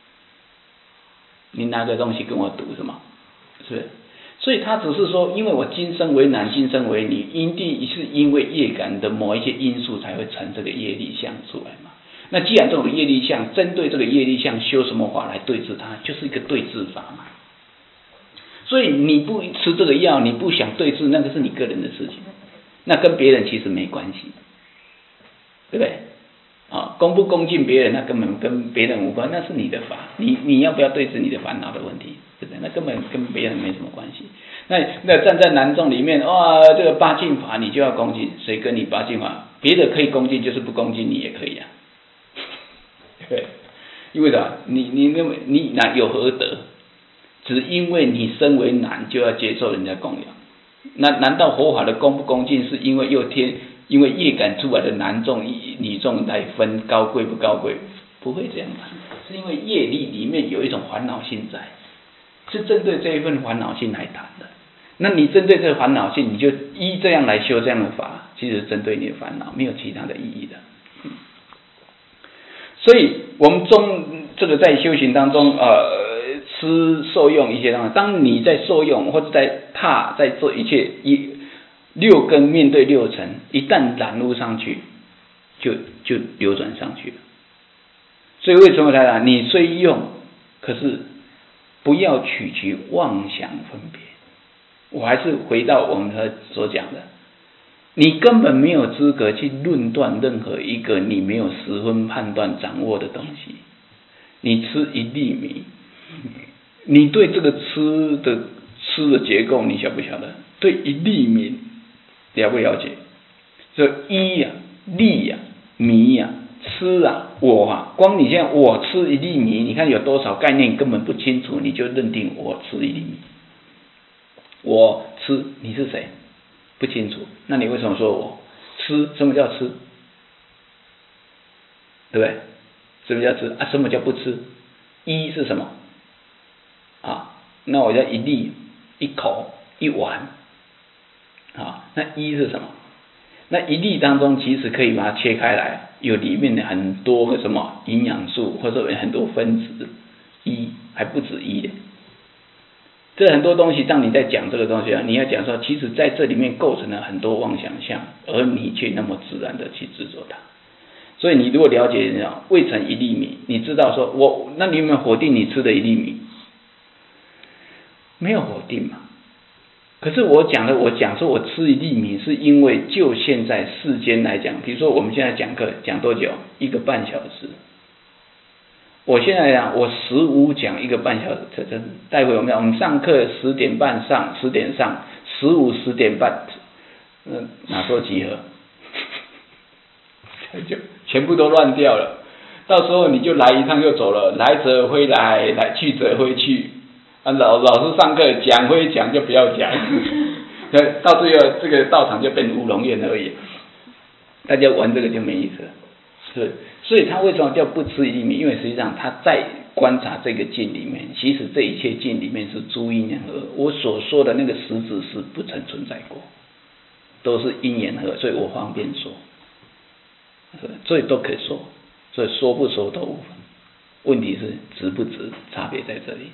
你拿个东西跟我赌什么？是不是？所以他只是说，因为我今生为男，今生为女，一定是因为业感的某一些因素才会成这个业力相出来嘛。那既然这种业力相，针对这个业力相修什么法来对治它，就是一个对治法嘛。所以你不吃这个药，你不想对治，那个是你个人的事情，那跟别人其实没关系，对不对？恭不恭敬别人，那根本跟别人无关，那是你的法，你要不要对治你的烦恼的问题，对不对？那根本跟别人没什么关系。那站在男众里面，哇，这个八敬法你就要恭敬，谁跟你八敬法？别的可以恭敬，就是不恭敬你也可以啊。对，因为什么？你认为你哪有何德？只因为你身为男就要接受人家供养，那难道佛法的恭不恭敬是因为因为业感出来的男众女众来分高贵不高贵？不会这样谈，是因为业力里面有一种烦恼性在，是针对这一份烦恼性来谈的。那你针对这个烦恼性，你就依这样来修这样的法，其实针对你的烦恼，没有其他的意义的。所以我们这个在修行当中，吃受用一些东西，当你在受用或者在做一切六根面对六尘，一旦染入上去，就流转上去了。所以为什么才讲你虽用，可是不要取其妄想分别。我还是回到我们所讲的，你根本没有资格去论断任何一个你没有十分判断掌握的东西。你吃一粒米，你对这个吃的结构你晓不晓得？对一粒米了不了解？这一呀、粒呀、米呀、吃啊、我啊，光你现在我吃一粒米，你看有多少概念根本不清楚，你就认定我吃一粒米。我吃，你是谁？不清楚，那你为什么说我吃？什么叫吃？对不对？什么叫吃啊？什么叫不吃？一是什么？那我叫一粒、一口、一碗，那一是什么？ 那一粒当中其实可以把它切开来，有里面的很多什么营养素，或者有很多分子，还不止一的。这很多东西，当你在讲这个东西啊，你要讲说，其实在这里面构成了很多妄想象，而你却那么自然的去执着它。所以你如果了解未成一粒米，你知道说那你有没有否定你吃的一粒米？没有否定嘛。可是我讲说我吃一粒米，是因为就现在世间来讲，比如说我们现在讲课讲多久？1个半小时。我现在讲，我15讲1个半小时，待会我们上课10点半上，10点上，15 10点半，哪时候集合？就全部都乱掉了。到时候你就来一趟就走了，来者会来，去者会去。老师上课讲会讲就不要讲，到最后这个道场就变乌龙院而已。大家玩这个就没意思了。是，所以他为什么叫不吃一粒米？因为实际上他在观察这个境里面，其实这一切境里面是诸因缘合。我所说的那个实质是不曾存在过，都是因缘合，所以我方便说，所以都可以说，所以说不说都无妨。问题是值不值，差别在这里。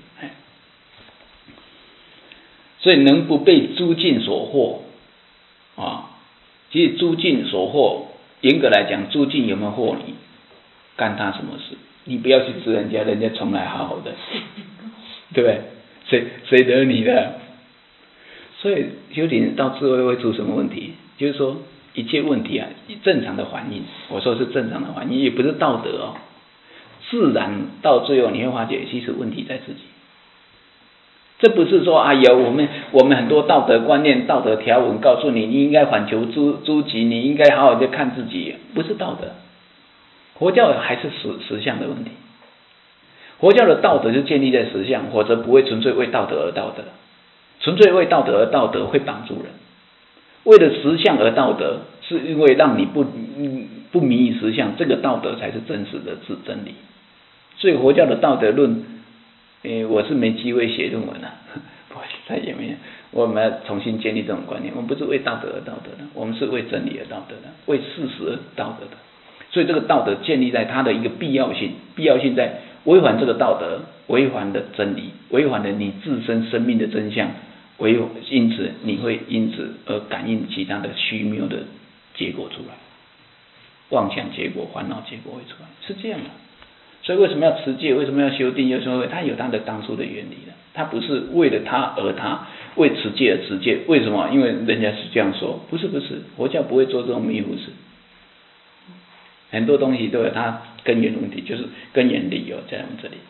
所以能不被诸境所惑啊？其实诸境所惑，严格来讲，诸境有没有惑你，干他什么事？你不要去指人家，人家从来好好的，对不对？谁惹你的？所以修行到智慧会出什么问题？就是说一切问题啊，正常的反应，我说是正常的反应，也不是道德哦。自然到最后你会发觉，其实问题在自己。这不是说我们很多道德观念、道德条文告诉你，你应该反求诸己，你应该好好的看自己，不是道德。佛教还是实相的问题。佛教的道德就建立在实相，否则不会纯粹为道德而道德。纯粹为道德而道德会绑住人。为了实相而道德，是因为让你不迷于实相，这个道德才是真实的真理。所以佛教的道德论，我是没机会写论文啊，我现在也没有。我们要重新建立这种观念，我们不是为道德而道德的，我们是为真理而道德的，为事实而道德的。所以这个道德建立在它的一个必要性，必要性在违反这个道德，违反的真理，违反了你自身生命的真相，因此你会因此而感应其他的虚谬的结果出来，妄想结果、烦恼结果会出来，是这样的。所以为什么要持戒？为什么要修定？为什么它有它的当初的原理的？它不是为了它而它，为持戒而持戒。为什么？因为人家是这样说，不是，佛教不会做这种迷糊事。很多东西都有它根源问题，就是根源理由在我们这里。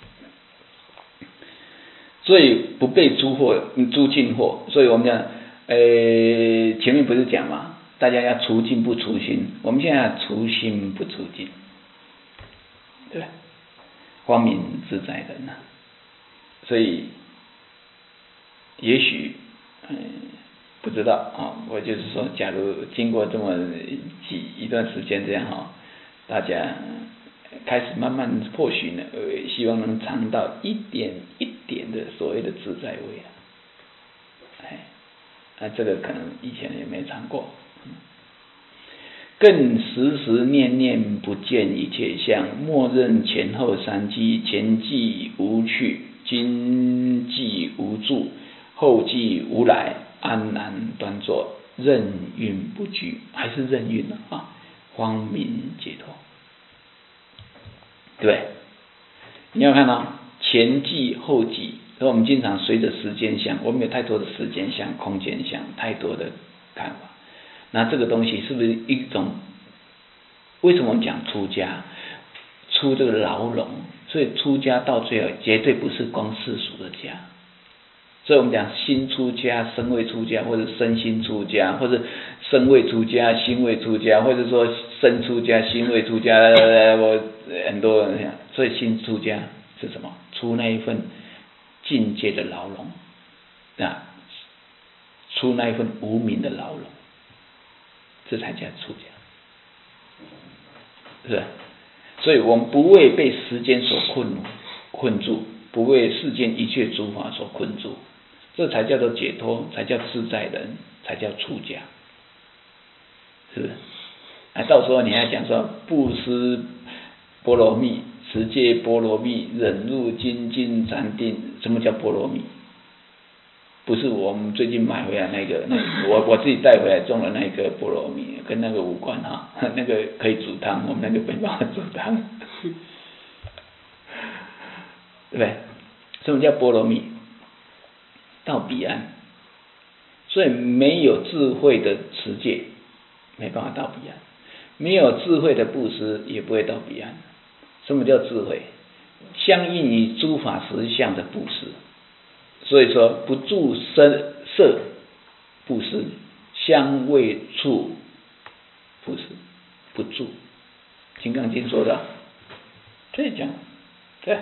所以不被诸境惑，所以我们讲，前面不是讲嘛，大家要除境不除心，我们现在要除心不除境，对，光明自在人呐。所以也许不知道啊，我就是说，假如经过这么一段时间这样哈，大家开始慢慢或许呢，希望能尝到一点一点的所谓的自在味这个可能以前也没尝过。更时时念念不见一切相，默认前后三机，前际无去，今际无住，后际无来，安然端坐，任运不拘，还是任运啊，光明解脱。对，你要看到前际后际，所以我们经常随着时间相，我们有太多的时间相、空间相，太多的看法。那这个东西是不是一种？为什么我们讲出家？出这个牢笼，所以出家到最后绝对不是光世俗的家。所以我们讲心出家、身位出家，或者身心出家，或者身位出家、心位出家，或者说身出家、心位出家，我很多人讲，所以心出家是什么？出那一份境界的牢笼出那一份无明的牢笼，这才叫出家，是吧？所以我们不会被时间所困住，不为世间一切诸法所困住，这才叫做解脱，才叫自在人，才叫出家。 是不是？到时候你还讲说布施波罗蜜、持戒波罗蜜、忍辱精进禅定，什么叫波罗蜜？不是我们最近买回来那个我自己带回来种的那个波罗蜜，跟那个无关哈，那个可以煮汤，我们那个没办法煮汤，对不对？什么叫波罗蜜？到彼岸。所以没有智慧的持戒，没办法到彼岸；没有智慧的布施，也不会到彼岸。什么叫智慧？相应于诸法实相的布施。所以说，不住色布施，香味触布施，不住。《金刚经》说的，这样讲，对。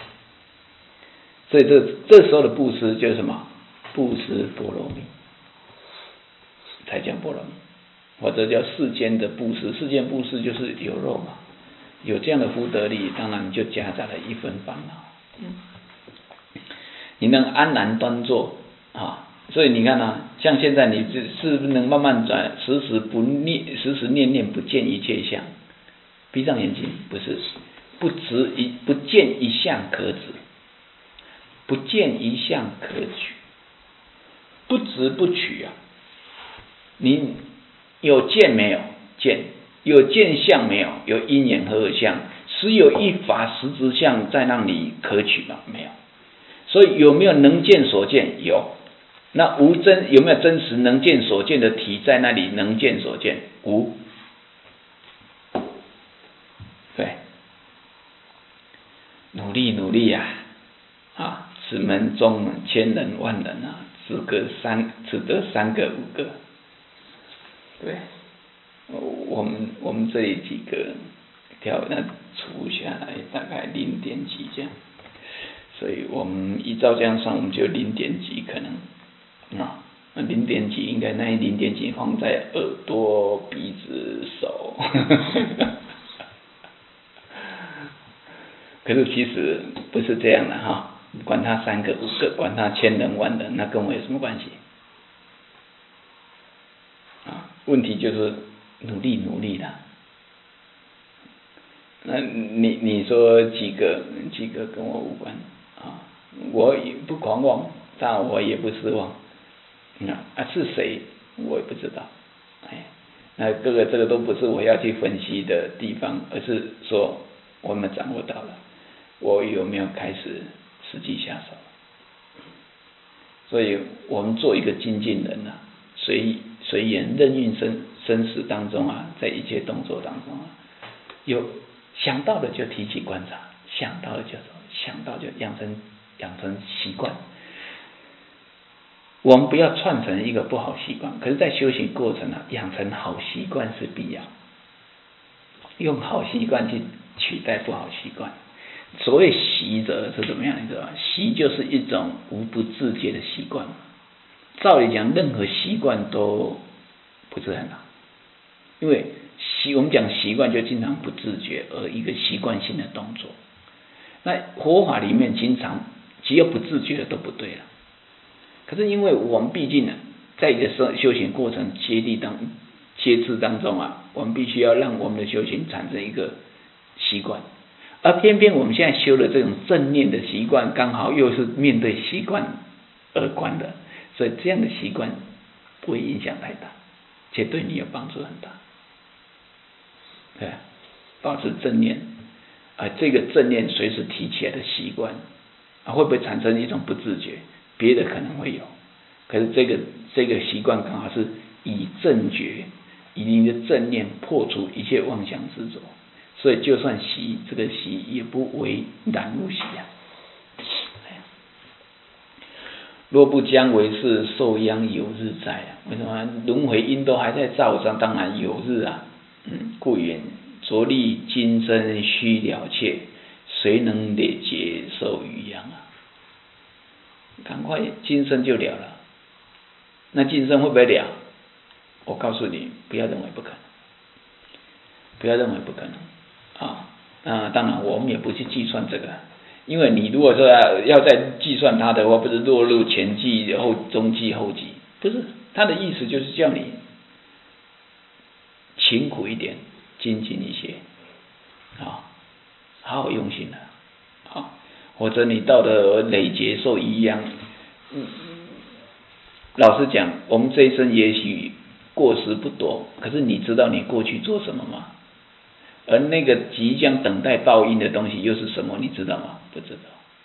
所以这时候的布施就是什么？布施波罗蜜。才讲波罗蜜，或者叫世间的布施。世间布施就是有肉嘛，有这样的福德力，当然你就夹杂了一分烦恼。你能安然端坐啊，所以你看啊，像现在你是不是能慢慢转，时时念念不见一切相，闭上眼睛，不是，不见一相可指，不见一相可取，不执不取啊。你有见没有？见，有见相没有？有因缘和合相，实有一法实质相在让你可取吗？没有。所以有没有能见所见？有。那有没有真实能见所见的体在那里？能见所见无。对，努力啊！此门中门千人万人啊，只得三个五个。对，我们这里几个那除下来大概0点几这样，所以我们依照这样算，我们就0点几可能啊，0点几应该那0点几放在耳朵、鼻子、手，可是其实不是这样的哈，管他3个5个，管他千人万人，那跟我有什么关系？问题就是努力啦。那你说几个跟我无关啊？我也不狂妄，但我也不失望。是谁我也不知道。那这个都不是我要去分析的地方，而是说我们掌握到了，我有没有开始实际下手？所以我们做一个精进人啊，随缘任运生死当中啊，在一切动作当中啊，有想到的就提起观察，想到就养成习惯。我们不要串成一个不好习惯，可是，在修行过程啊，养成好习惯是必要，用好习惯去取代不好习惯。所谓习者是怎么样？你知道吗？习就是一种无不自觉的习惯。照理讲，任何习惯都不是很好，因为我们讲习惯就经常不自觉，而一个习惯性的动作。那佛法里面经常只有不自觉的都不对了。可是因为我们毕竟呢，在一个修行过程接触当中啊，我们必须要让我们的修行产生一个习惯，而偏偏我们现在修的这种正念的习惯，刚好又是面对习惯而观的，所以这样的习惯不会影响太大，且对你有帮助很大。对，保持正念，这个正念随时提起来的习惯，会不会产生一种不自觉？别的可能会有，可是这个习惯刚好是以正觉，以你的正念破除一切妄想执着，所以就算习这个习也不为染入习啊。若不将为是，受殃有日在啊！为什么轮回因都还在造上？当然有日啊。故云：着力今生须了却，谁能累劫受余殃啊？赶快今生就了了。那今生会不会了？我告诉你，不要认为不可能，不要认为不可能啊！当然我们也不去计算这个，因为你如果说要再计算它的话，不是落入前际、中际、后际，不是。他的意思就是叫你勤苦一点，精进一些，好好用心了，好，或者你到了累劫受一样，老实讲，我们这一生也许过失不多，可是你知道你过去做什么吗？而那个即将等待报应的东西又是什么？你知道吗？不知道。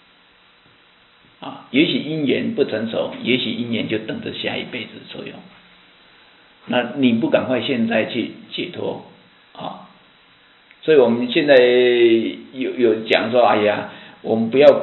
也许因缘不成熟，也许因缘就等着下一辈子作用。那你不赶快现在去解脱所以我们现在有讲说，哎呀，我们不要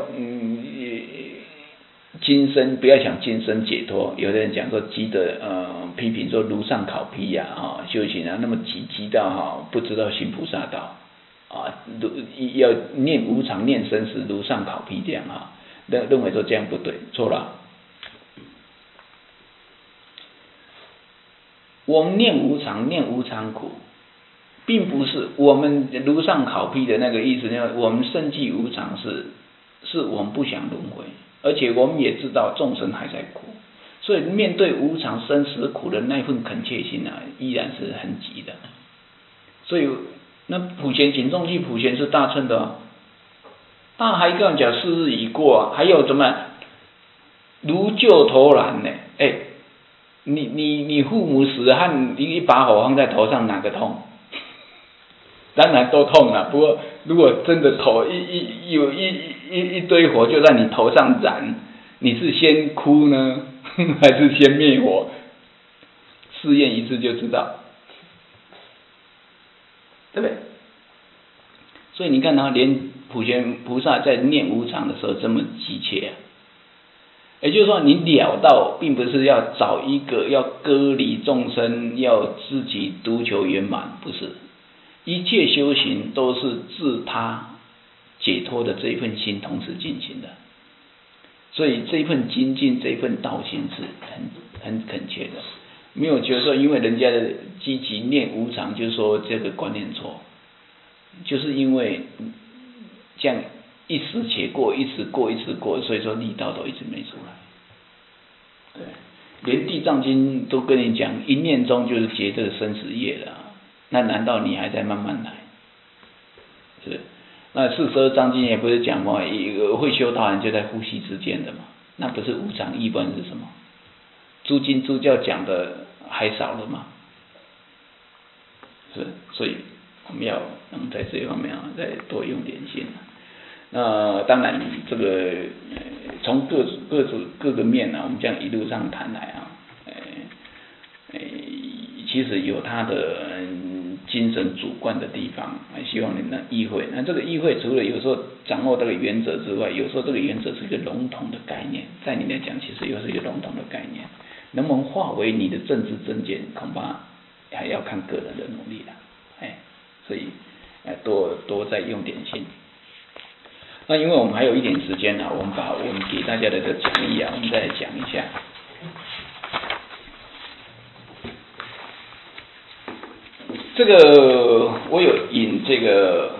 今生不要想今生解脱。有的人讲说急得批评说如上考批修行那么急到不知道行菩萨道要念无常念生死如上考批这样认为说这样不对，错了。我们念无常念无常苦，并不是我们如上考批的那个意思。我们生计无常是我们不想轮回，而且我们也知道众生还在苦，所以面对无常生死苦的那份恳切心依然是很急的。所以那普贤请众去普贤是大乘的大还跟我讲4日已过还有怎么如救头燃呢？你父母死和一把火放在头上哪个痛？当然都痛了，不过如果真的头有一堆火就在你头上燃，你是先哭呢，还是先灭火？试验一次就知道，对不对？所以你看连普贤菩萨在念无常的时候这么急切也就是说，你了道并不是要找一个要割离众生，要自己独求圆满，不是。一切修行都是自他解脱的这一份心同时进行的，所以这一份精进，这一份道心是很恳切的。没有觉得说，因为人家的积极念无常，就是说这个观念错，就是因为这样一时且过，一时过，一时过，所以说力道都一直没出来。对，连地藏经都跟你讲，一念中就是结这个生死业了那难道你还在慢慢来？是，那42章经也不是讲吗？一个会修道人就在呼吸之间的嘛，那不是无常，一般是什么？诸经诸教讲的还少了吗？是，所以我们要能在这一方面再多用点心。那当然，这个从各个面我们这样一路上谈来其实有他的精神主观的地方，希望你能意会。那这个意会除了有时候掌握这个原则之外，有时候这个原则是一个笼统的概念，在你来讲其实又是一个笼统的概念，能不能化为你的政治正见，恐怕还要看个人的努力了。所以多再用点心。那因为我们还有一点时间我们把我们给大家的这个讲义我们再讲一下。这个我有引这个，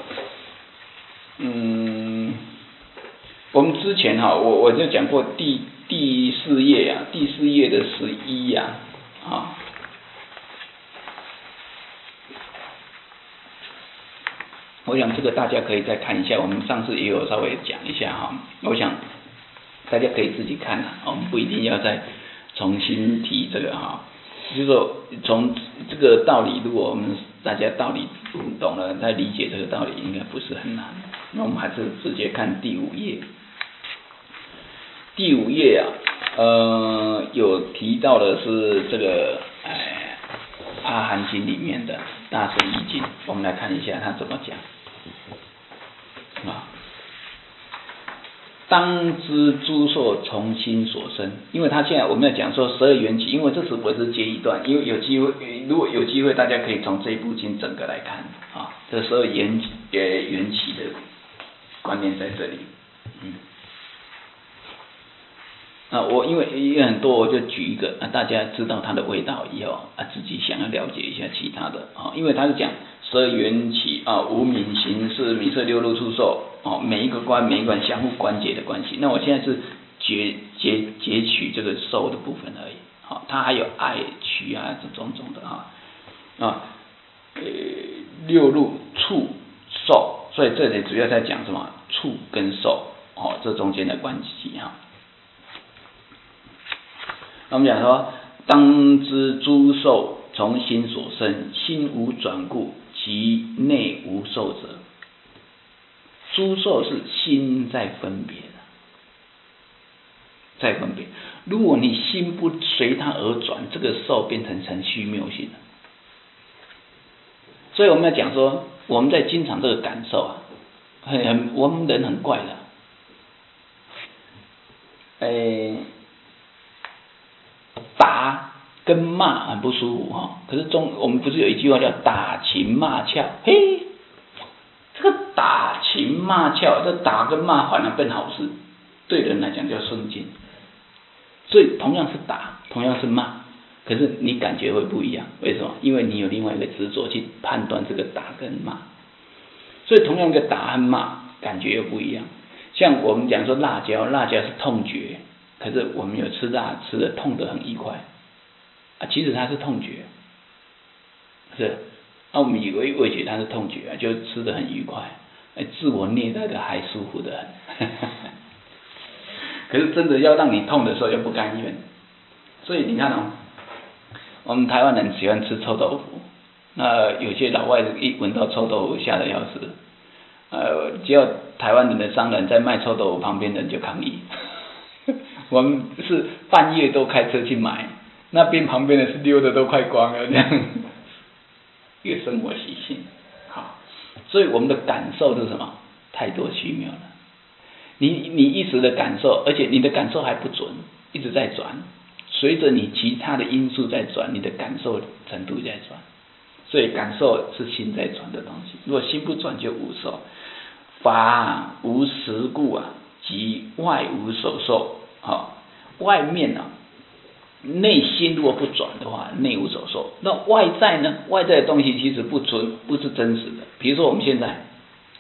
我们之前我就讲过第4页第4页的11我想这个大家可以再看一下，我们上次也有稍微讲一下我想大家可以自己看我们不一定要再重新提这个就是说从这个道理，如果我们大家道理懂了，再理解这个道理应该不是很难。那我们还是直接看第5页。第5页有提到的是这个阿含经里面的大乘义经，我们来看一下他怎么讲当知诸受从心所生，因为他现在我们要讲说12缘起，因为这是我是接一段，因为如果有机会，大家可以从这一部经整个来看这12缘起的观念在这里。我因为很多，我就举一个大家知道它的味道以后自己想要了解一下其他的因为他是讲12缘起无明行识名色六路触受每一个关每一关相互关结的关系。那我现在是截取这个受的部分而已它还有爱取这种种的六入触受，所以这里主要在讲什么？触跟受这中间的关系哈。那我们讲说，当知诸受从心所生，心无转故，其内无受者。诸受是心在分别的，在分别。如果你心不随它而转，这个受变成虚谬性了。所以我们要讲说，我们在经常这个感受我们人很怪的。打跟骂很不舒服可是我们不是有一句话叫打情骂俏？嘿，这个打情骂俏，这打跟骂反而变好事，对人来讲叫顺境。所以同样是打，同样是骂，可是你感觉会不一样。为什么？因为你有另外一个执着去判断这个打跟骂。所以同样一个打和骂，感觉又不一样。像我们讲说辣椒，辣椒是痛觉，可是我们有吃辣，吃的痛得很愉快其实它是痛觉，是我们以为味觉它是痛觉就吃得很愉快，自我虐待的还舒服的很可是真的要让你痛的时候又不甘愿。所以你看我们台湾人喜欢吃臭豆腐，那有些老外一闻到臭豆腐吓得要死，只要台湾人的商人在卖臭豆腐，旁边人就抗议我们是半夜都开车去买，那边旁边的是溜的都快光了，这样一个生活习性。好，所以我们的感受是什么？太多虚渺了。你一时的感受，而且你的感受还不准，一直在转，随着你其他的因素在转，你的感受程度在转。所以感受是心在转的东西，如果心不转就无受。法无实故即外无所受。外面内心如果不转的话，内无所受。那外在呢？外在的东西其实不是真实的。比如说我们现在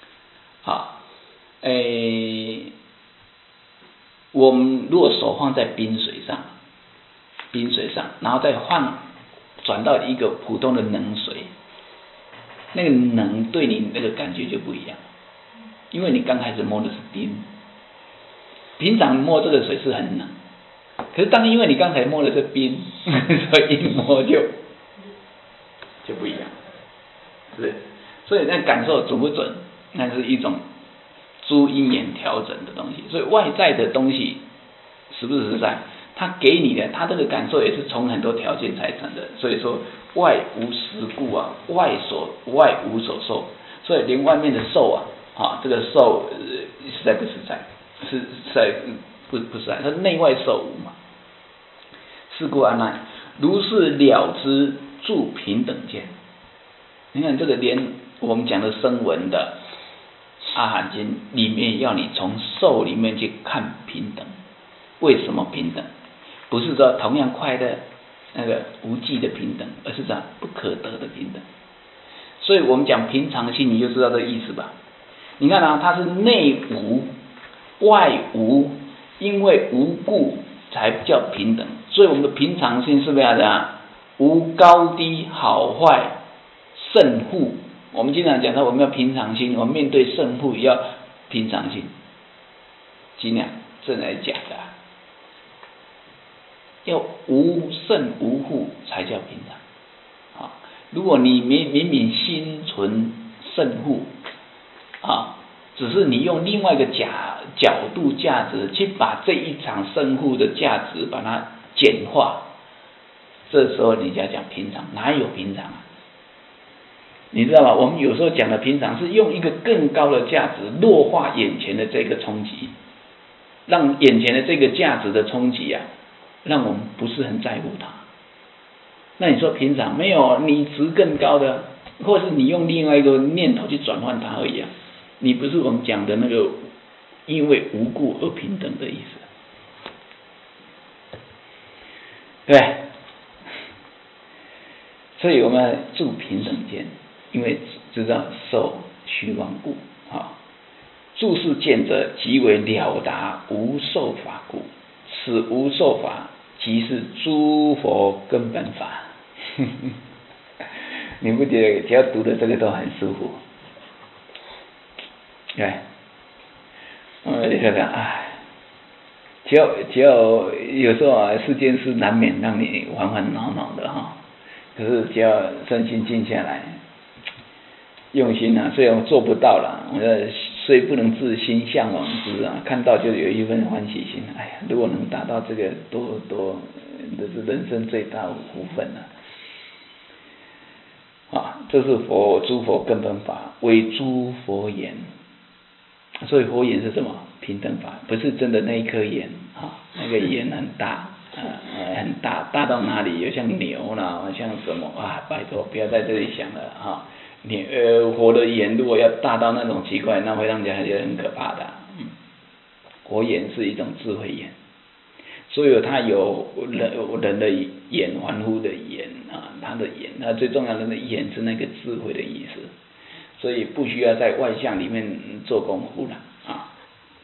我们如果手放在冰水上，然后再转到一个普通的冷水，那个冷对你那个感觉就不一样，因为你刚开始摸的是冰，平常摸这个水是很冷，可是因为你刚才摸的是冰，所以一摸就不一样，是，所以那感受准不准，那是一种诸因缘调整的东西。所以外在的东西实不实在，他给你的，他这个感受也是从很多条件才成的。所以说外无实故外无所受，所以连外面的受这个受实在不实在，是实在不实在，它内外受无嘛。是故阿难，如是了知住平等见。你看这个连我们讲的声闻的阿含经里面要你从受里面去看平等。为什么平等？不是说同样快乐那个无际的平等，而是讲不可得的平等。所以我们讲平常心，你就知道这个意思吧。你看它是内无外无，因为无故才叫平等。所以我们的平常心是不是要这样？无高低好坏胜负。我们经常讲到我们要平常心，我们面对胜负也要平常心，尽量这来讲的要无胜无负才叫平常如果你明明心存胜负只是你用另外一个角度价值去把这一场胜负的价值把它简化，这时候你就要讲平常，哪有平常你知道吗？我们有时候讲的平常是用一个更高的价值弱化眼前的这个冲击，让眼前的这个价值的冲击让我们不是很在乎它。那你说平常没有，你值更高的，或者是你用另外一个念头去转换它而已你不是我们讲的那个因为无故而平等的意思，对。所以我们住平等间，因为知道受虚妄故住是见者，即为了达无受法故。此无受法即是诸佛根本法你不觉得只要读的这个都很舒服？对，我就觉得哎，只要有时候啊，世间事难免让你烦烦恼恼的哈，可是只要身心静下来，用心啊，虽然做不到了，虽不能至，心向往之啊，看到就有一份欢喜心。哎呀，如果能达到这个，多，这是人生最大的福分了。啊，这是诸佛根本法，为诸佛言。所以佛言是什么？平等法，不是真的那一颗盐啊，那个盐很大，很大到哪里？有像牛啦，像什么啊？拜托，不要在这里想了哈。佛的盐如果要大到那种奇怪，那会让人家觉得很可怕的。佛言是一种智慧言，所以它有人的眼，凡夫的眼啊，他的眼，那最重要的眼是那个智慧的意思，所以不需要在外相里面做功夫了啊。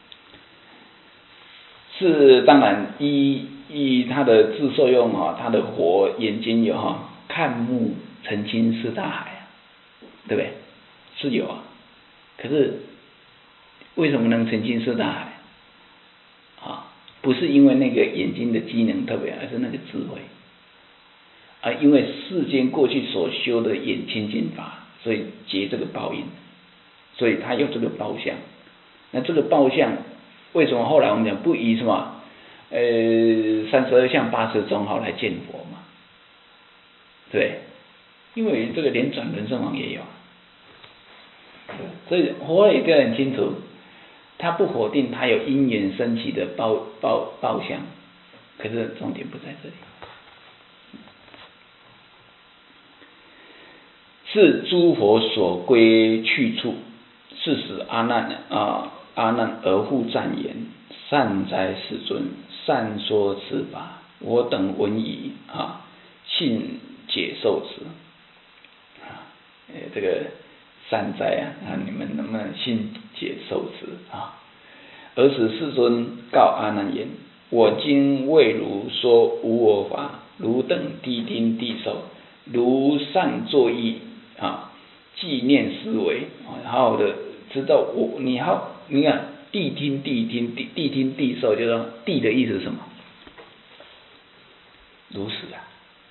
是当然依它的智受用啊，它的佛眼睛有哈，看目澄清是大海，对不对？是有啊，可是为什么能澄清是大海？啊，不是因为那个眼睛的机能特别，而是那个智慧。因为世间过去所修的眼清净法，所以结这个报应，所以他有这个报相。那这个报相，为什么后来我们讲不以什么32相80种好来见佛嘛？对，因为这个连转轮圣王也有，所以佛也很清楚，他不否定他有因缘升起的报相，可是重点不在这里。是诸佛所归去处，是使阿难而复赞言：善哉世尊，善说此法，我等闻已信解受持。这个善哉你们能不能信解受持啊？而使世尊告阿难言：我今为汝说无我法，汝等谛听谛受，如善作意纪念思维，好好的知道我，你看谛听谛受，就是说谛的意思是什么？如实啊，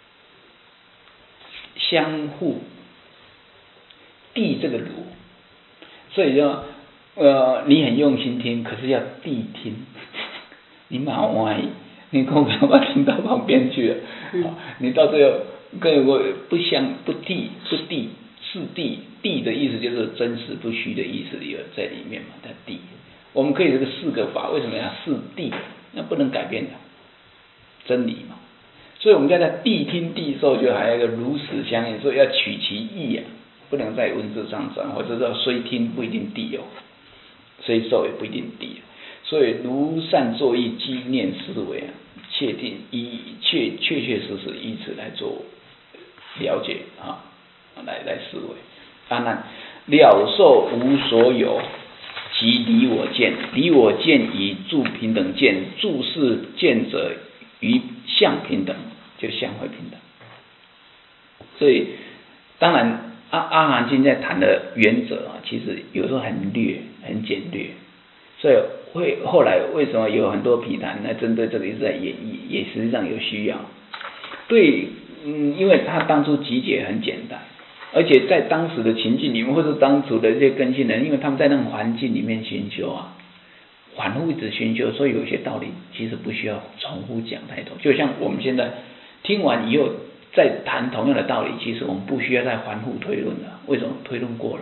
相互谛这个如，所以说你很用心听，可是要谛听，你蛮歪，你根本把它听到旁边去了，你到最后跟我不谛是谛的意思就是真实不虚的意思有在里面嘛，它谛。我们可以这个四个法，为什么要是谛？那不能改变的真理嘛。所以我们叫它谛听谛受，就还有一个如实相应，所以要取其意不能在文字上转，或者说虽听不一定谛虽受也不一定谛。所以如善作意纪念思维确实以此来做了解来思维。阿难，了受无所有，即离我见，离我见以住平等见，住是见者于相平等，就相会平等。所以当然阿含经在谈的原则其实有时候很简略，所以后来为什么有很多毗昙来针对这个一直在演绎，也实际上有需要。对，因为他当初集结很简单，而且在当时的情境里面，或者当初的这些根性人，因为他们在那个环境里面寻修反复一直寻修，所以有一些道理其实不需要重复讲太多。就像我们现在听完以后再谈同样的道理，其实我们不需要再反复推论了。为什么？推论过了，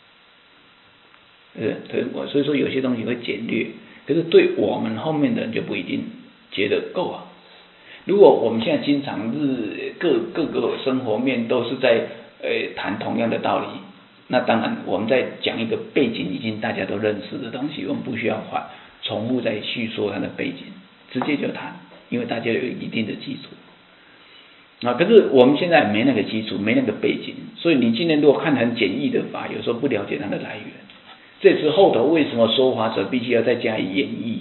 推论过，所以说有些东西会简略，可是对我们后面的人就不一定觉得够如果我们现在经常各个生活面都是在谈同样的道理，那当然我们在讲一个背景已经大家都认识的东西，我们不需要重复再叙说它的背景，直接就谈，因为大家有一定的基础可是我们现在没那个基础，没那个背景，所以你今天如果看很简易的法，有时候不了解它的来源，这是后头为什么说法者必须要再加以演绎，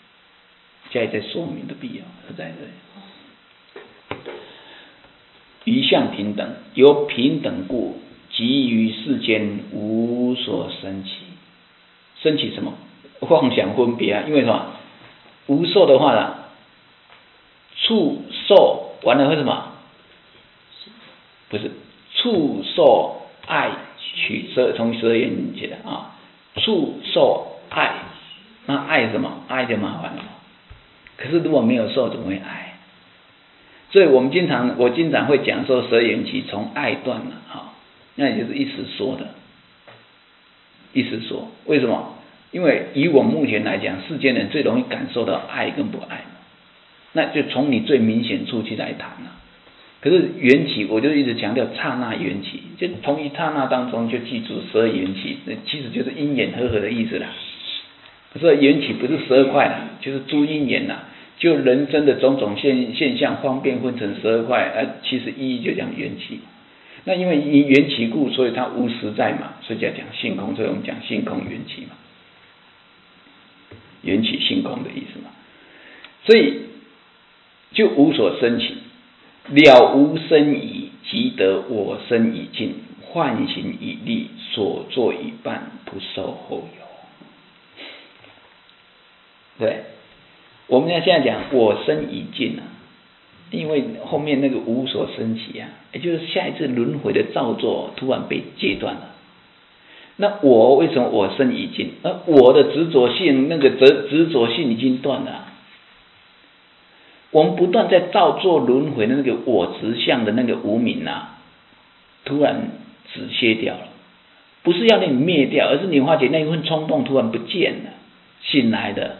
加以再说明的必要是在这里。于于相平等，由平等故，即于世间无所生起。生起什么？妄想分别啊！因为什么？无受的话呢，触受完了会什么？不是触受爱取舍，从舌缘起的啊。触受爱，那爱什么？爱就麻烦了。可是如果没有受，怎么会爱？所以我经常会讲说，舌缘起从爱断了啊，那也就是一时说的，一时说。为什么？因为以我目前来讲，世间人最容易感受到爱跟不爱，那就从你最明显处去来谈了。可是缘起，我就一直强调刹那缘起，就同一刹那当中就记住12缘起，那其实就是因缘和合的意思啦。可是缘起不是12块啦，就是诸因缘啦，就人生的种种现象方便分成12块，其实意义就讲缘起。那因为缘起故，所以它无实在嘛，所以就要讲性空，所以我们讲性空缘起嘛，缘起性空的意思嘛，所以就无所生起。了无生已，即得我生已尽，幻行已立，所作已办，不受后有。对，我们现在讲我生已尽啊，因为后面那个无所生起啊，也就是下一次轮回的造作突然被戒断了。那我为什么我生已尽？而我的执着性，那个执着性已经断了。我们不断在造作轮回的那个我执相的那个无明啊，突然止歇掉了，不是要让你灭掉，而是你发觉那一份冲动突然不见了，醒来的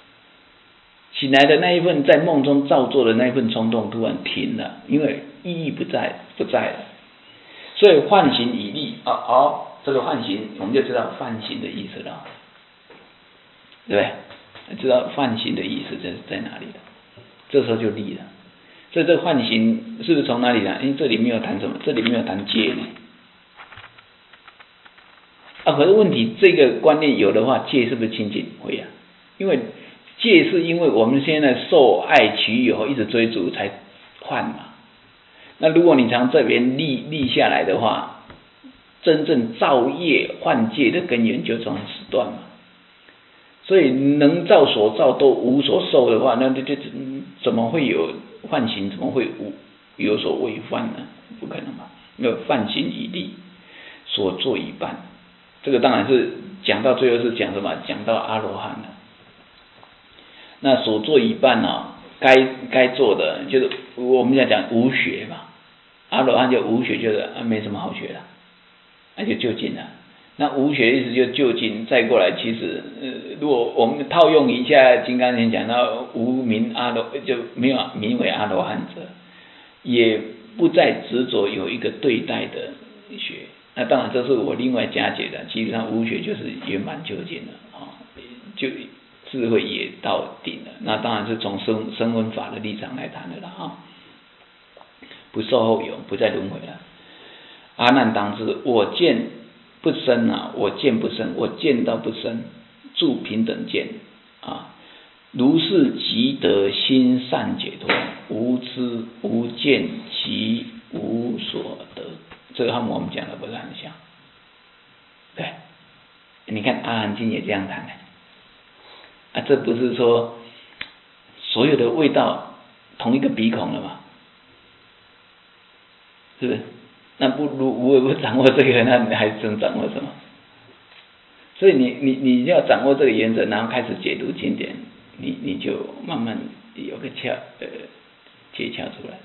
那一份在梦中造作的那一份冲动突然停了，因为意义不在了，所以幻行已立这个幻行我们就知道梵行的意思了，对不对？知道梵行的意思在哪里了？这时候就立了，所以这个幻行是不是从哪里来？因为这里没有谈什么，这里没有谈戒呢。可是问题这个观念有的话，戒是不是清净？会啊，因为戒是因为我们现在受爱取有一直追逐才幻嘛。那如果你从这边立下来的话，真正造业幻戒的根源就从此断嘛。所以能造所造都无所受的话，那就怎么会有幻行？怎么会有所违犯呢？不可能嘛！因为梵行已立，所作已办。这个当然是讲到最后是讲什么？讲到阿罗汉了。那所作已办啊，该做的就是我们讲无学嘛。阿罗汉就无学，就是没什么好学的，那就就近了。那无学意思就就近，再过来，其实如果我们套用一下《金刚经》讲到无名阿罗，就没有名为阿罗汉者，也不再执着有一个对待的学。那当然这是我另外加解的，基本上无学就是圆满究竟了就智慧也到顶了。那当然是从声闻法的立场来谈的了不受后有，不再轮回了。阿难当知，我见不生我见不生，我见到不生，住平等见如是即得心善解脱，无知无见即无所得。这个和我们讲的不是很像？对，你看阿含经也这样谈的这不是说所有的味道同一个鼻孔了吗？是不是？那不如无为不掌握这个，那你还真掌握什么？所以你要掌握这个原则，然后开始解读经典，你就慢慢有个窍诀窍出来。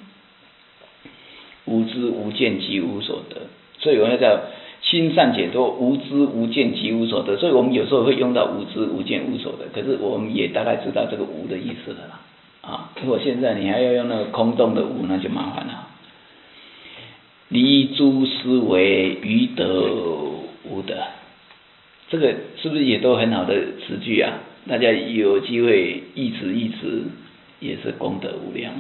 无知无见即无所得，所以我们叫心善解脱，无知无见即无所得。所以我们有时候会用到无知无见无所得，可是我们也大概知道这个无的意思了啦如果现在你还要用那个空洞的无，那就麻烦了。离诸思维，于得无得，这个是不是也都很好的词句啊？大家有机会一词也是功德无量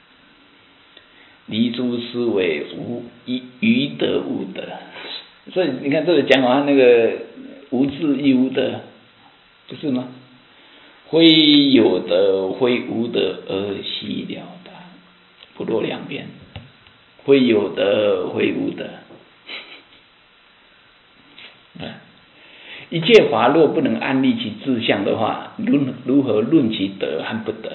离诸思维，于得无得。所以你看这个讲法，那个无智亦无得，不是吗？非有德非无德而悉了达，不落两边。 非有德，非无德。一切法若不能安立其志向的话，如何论其德和不德？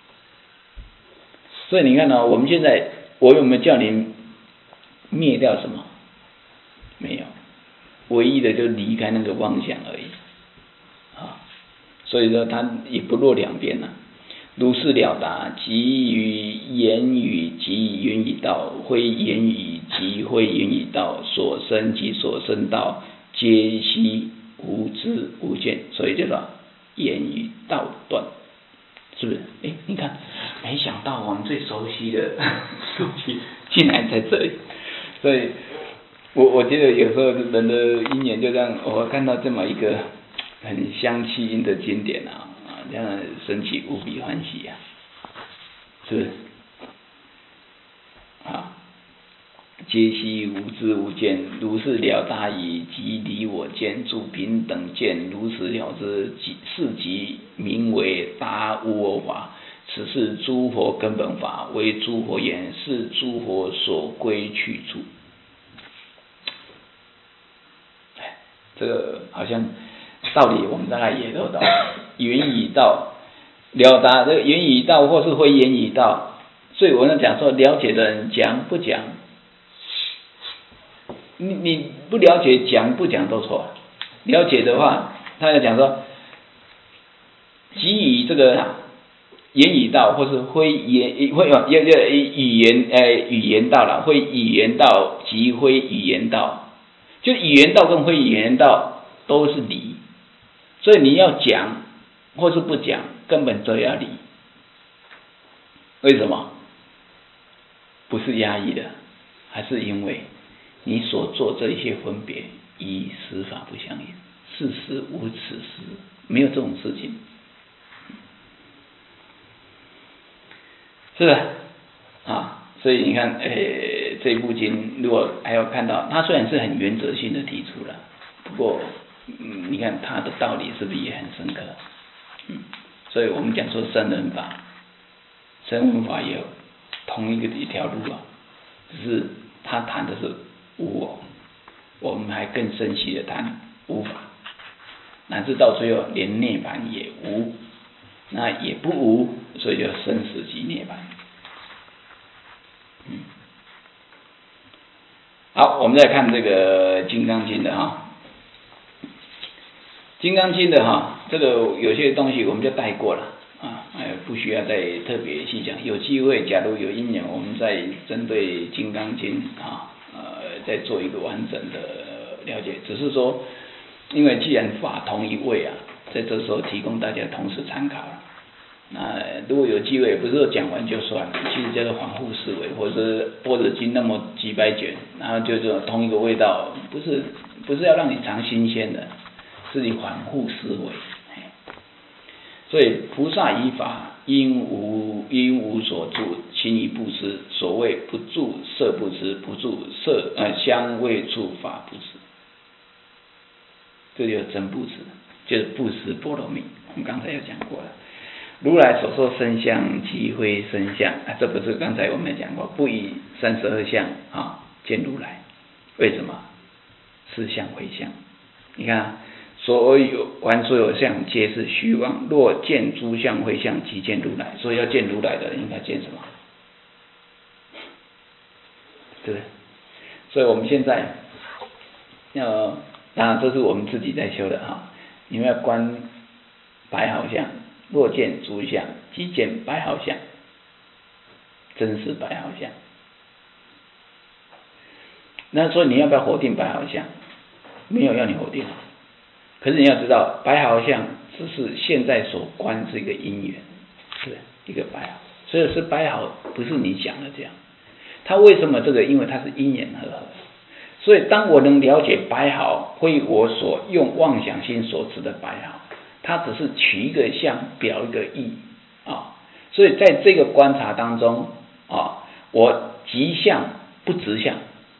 所以你看我们现在我有没有叫您灭掉什么？没有，唯一的就离开那个妄想而已。所以说他也不落两边了。如是了达，即于言语及言语道，非言语及非言语道，所生及所生道，皆悉无知无见。所以就说言语道断，是不是？你看，没想到我们最熟悉的东西竟然在这里。所以我觉得有时候人的因缘就这样，我看到这么一个很相契应的经典这样升起无比欢喜是不是？皆悉无知无见，如是了达矣，即离我见，住平等见，如此了之，是即名为达无我法。此是诸佛根本法，为诸佛言，是诸佛所归去处。这个好像道理我们大概也都懂。言语道了达，这个言语道或是非言语道，所以我们讲说了解的人讲不讲，你不了解讲不讲都错。了解的话，他要讲说，即以这个言语道或是非言语言道了，非语言道及非语言道，就语言道跟非语言道都是理，所以你要讲或是不讲，根本都要理。为什么？不是压抑的，还是因为你所做这一些分别与实法不相应，事实无此事，没有这种事情，是吧？所以你看，这部经如果还要看到，它虽然是很原则性的提出了，不过，你看它的道理是不是也很深刻？所以我们讲说声闻法，声闻法也有同一条路只是他谈的是无我，我们还更深细的谈无法，乃至到最后连涅槃也无，那也不无，所以叫生死即涅槃。好，我们再看这个《金刚经》的《金刚经》的这个有些东西我们就带过了不需要再特别细讲。有机会，假如有因缘，我们再针对《金刚经》再做一个完整的了解。只是说，因为既然法同一位在这时候提供大家同时参考了。那如果有机会，不是说讲完就算了，其实叫做反复思维，或者是般若经那么几百卷，然后就是同一个味道，不是要让你尝新鲜的，是你反复思维。所以菩萨以法因无所住，勤于布施。所谓不住色不施，不住香味触法不施，这就是真布施，就是布施波罗蜜。我们刚才有讲过了。如来所说身相即非身相这不是刚才我们讲过，不以32相见如来。为什么？是相非相。你看所有相皆是虚妄，若见诸相非相，即见如来。所以要见如来的人应该见什么？对不对？所以我们现在当然这是我们自己在修的你们要观白毫相，若见诸相，即见白毫相，真是白毫相。那所以你要不要否定白毫相？没有要你否定，可是你要知道，白毫相只是现在所观是一个因缘，是一个白毫，所以是白毫，不是你想的这样。它为什么这个？因为它是因缘和合。所以当我能了解白毫非我所用妄想心所持的白毫，它只是取一个相表一个意所以在这个观察当中我即相不执相，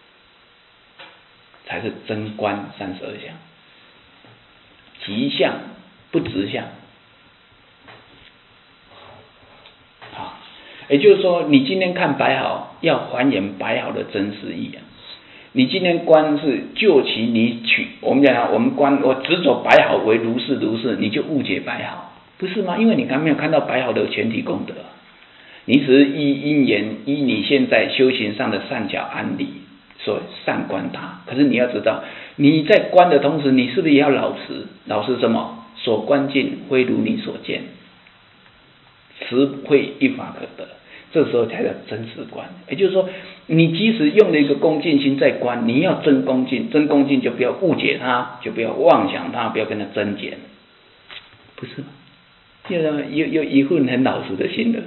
才是真观32相。即相不执相也就是说，你今天看白毫，要还原白毫的真实意啊。你今天观是就其你取，我们讲我们观，我只走白毫为如是如是，你就误解白毫，不是吗？因为你还没有看到白毫的全体功德，你只是依因缘依你现在修行上的善巧安理，所以善观它。可是你要知道，你在观的同时，你是不是也要老实？老实什么？所观境非如你所见，实会一法可得。这时候才叫真实观。也就是说，你即使用了一个恭敬心在观，你要真恭敬，真恭敬就不要误解它，就不要妄想它，不要跟它增减，不是吗？有一份很老实的心了。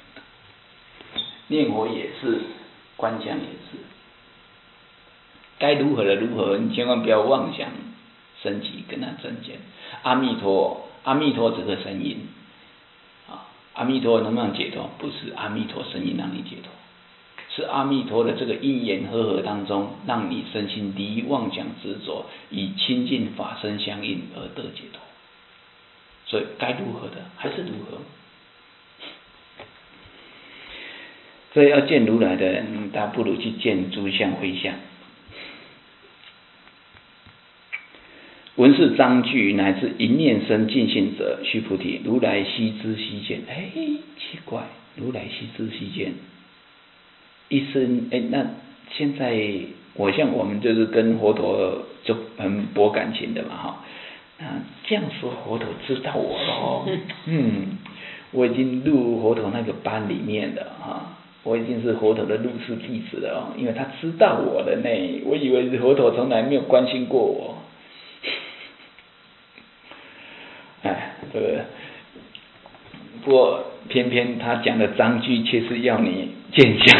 念佛也是，观想也是，该如何的如何，你千万不要妄想升级跟它增减。阿弥陀，阿弥陀只是声音。阿弥陀能不能解脱？不是阿弥陀声音让你解脱，是阿弥陀的这个因缘和合当中，让你身心离妄想执着，以清净法身相应而得解脱。所以该如何的还是如何。所以要见如来的人，他不如去见诸相非相。闻是章句乃至一念生尽性者，须菩提，如来悉知悉见。奇怪，如来悉知悉见，一生那现在我们就是跟佛陀就很博感情的嘛哈。这样说佛陀知道我了我已经入佛陀那个班里面了哈，我已经是佛陀的入室弟子了因为他知道我了呢，我以为佛陀从来没有关心过我。这个不过偏偏他讲的章句却是要你见相，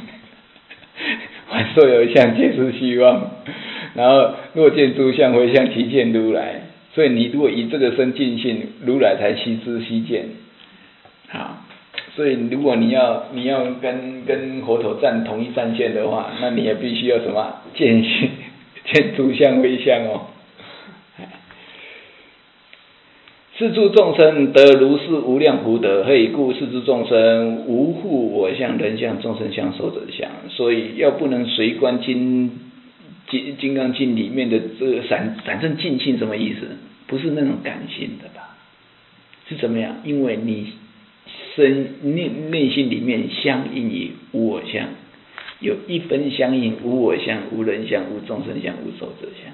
凡所有相皆是虚妄，然后若见诸相非相，其见如来。所以你如果以这个生尽性，如来才悉知悉见。好，所以如果你要跟佛陀站同一战线的话，那你也必须要什么见诸相非相哦。是诸众生得如是无量福德，何以故？是诸众生无复我相、人相、众生相、寿者相。所以要不能随观金刚经里面的这个闪正尽性，什么意思？不是那种感性的吧？是怎么样？因为你内心里面相应于无我相，有一分相应无我相、无人相、无众生相、无寿者相。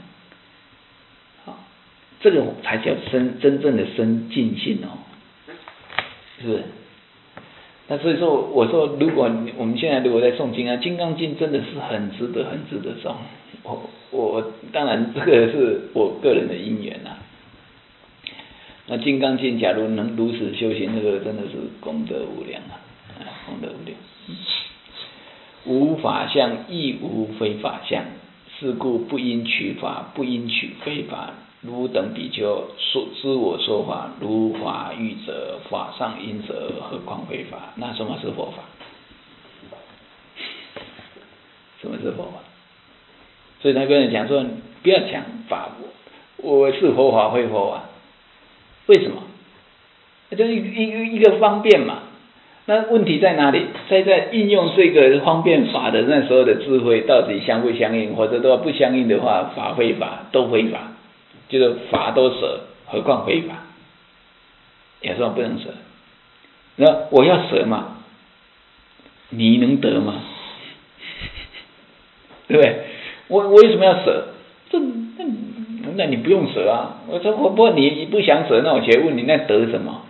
这个才叫真正的生尽性是不是？那所以说，我说，如果我们现在如果在诵经啊，《金刚经》真的是很值得诵。我当然这个是我个人的因缘啊。那《金刚经》假如能如此修行，那个真的是功德无量啊，功德无量。无法相，亦无非法相，是故不应取法，不应取非法。汝等比丘知我说法，如法欲者，法上因者，何况非法？那什么是佛法？什么是佛法？所以他跟人讲说，不要讲法，我是佛法非佛法。为什么？这一个方便嘛。那问题在哪里？在应用这个方便法的那时候的智慧，到底相不相应？或者都不相应的话，法非法都非法。就是法都舍，何况非法？有时候不能舍。那我要舍嘛？你能得吗？对不对？我为什么要舍？那你不用舍啊。我说不过你不想舍，那我先问你，那得什么？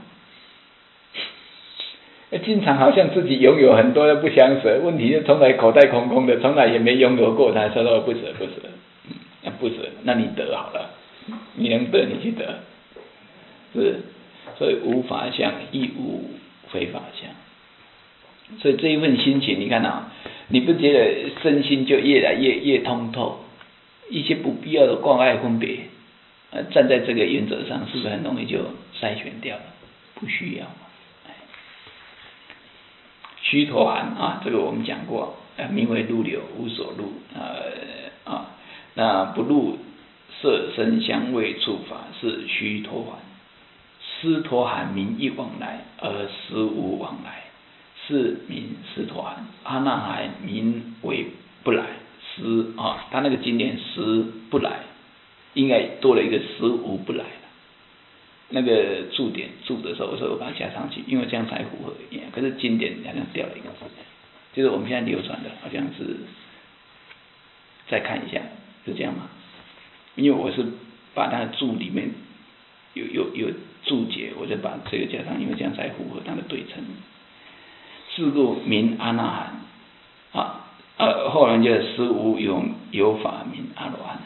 经常好像自己拥有很多又不想舍，问题是从来口袋空空的，从来也没拥有过，他说到不舍，不舍，那你得好了。你能得你去得，是，所以无法相，亦无非法相。所以这一份心情，你看你不觉得身心就越来越通透？一些不必要的挂碍分别，站在这个原则上，是不是很容易就筛选掉了？不需要嘛。须陀洹这个我们讲过，名为入流，无所入那不入色声香味触法，是须陀洹。斯陀含名亦往来，而实无往来， 是名师团，阿那含名为不来，师啊，他那个经典师不来，应该多了一个师无不来。那个注点注的时候，我把它加上去，因为这样才符合。可是经典好像掉了一个字，就是我们现在流传的，好像是再看一下，是这样吗？因为我是把那个注里面有注解，我就把这个加上，因为这样才符合它的对称。是故名阿那含后来就实无有法名阿罗汉。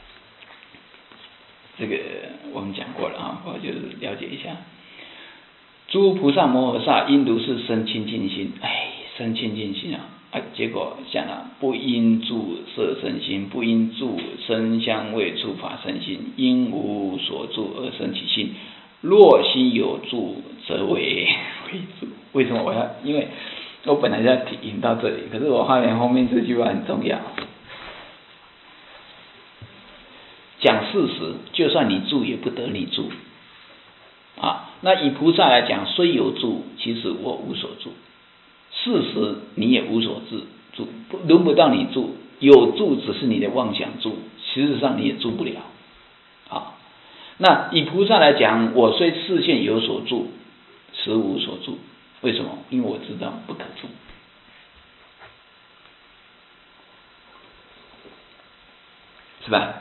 这个我们讲过了啊，我就是了解一下。诸菩萨摩诃萨因如是生清净心，生清净心结果想了，不应住色身心，不应住声香味触法身心，因无所住而生其心。若心有住，则为住。为什么我要？因为我本来要引到这里，可是我发现后面这句话很重要。讲事实，就算你住也不得你住那以菩萨来讲，虽有住，其实我无所住。事实你也无所住，轮不到你住。有住只是你的妄想住，事实上你也住不了那以菩萨来讲，我虽视线有所住，实无所住。为什么？因为我知道不可住，是吧？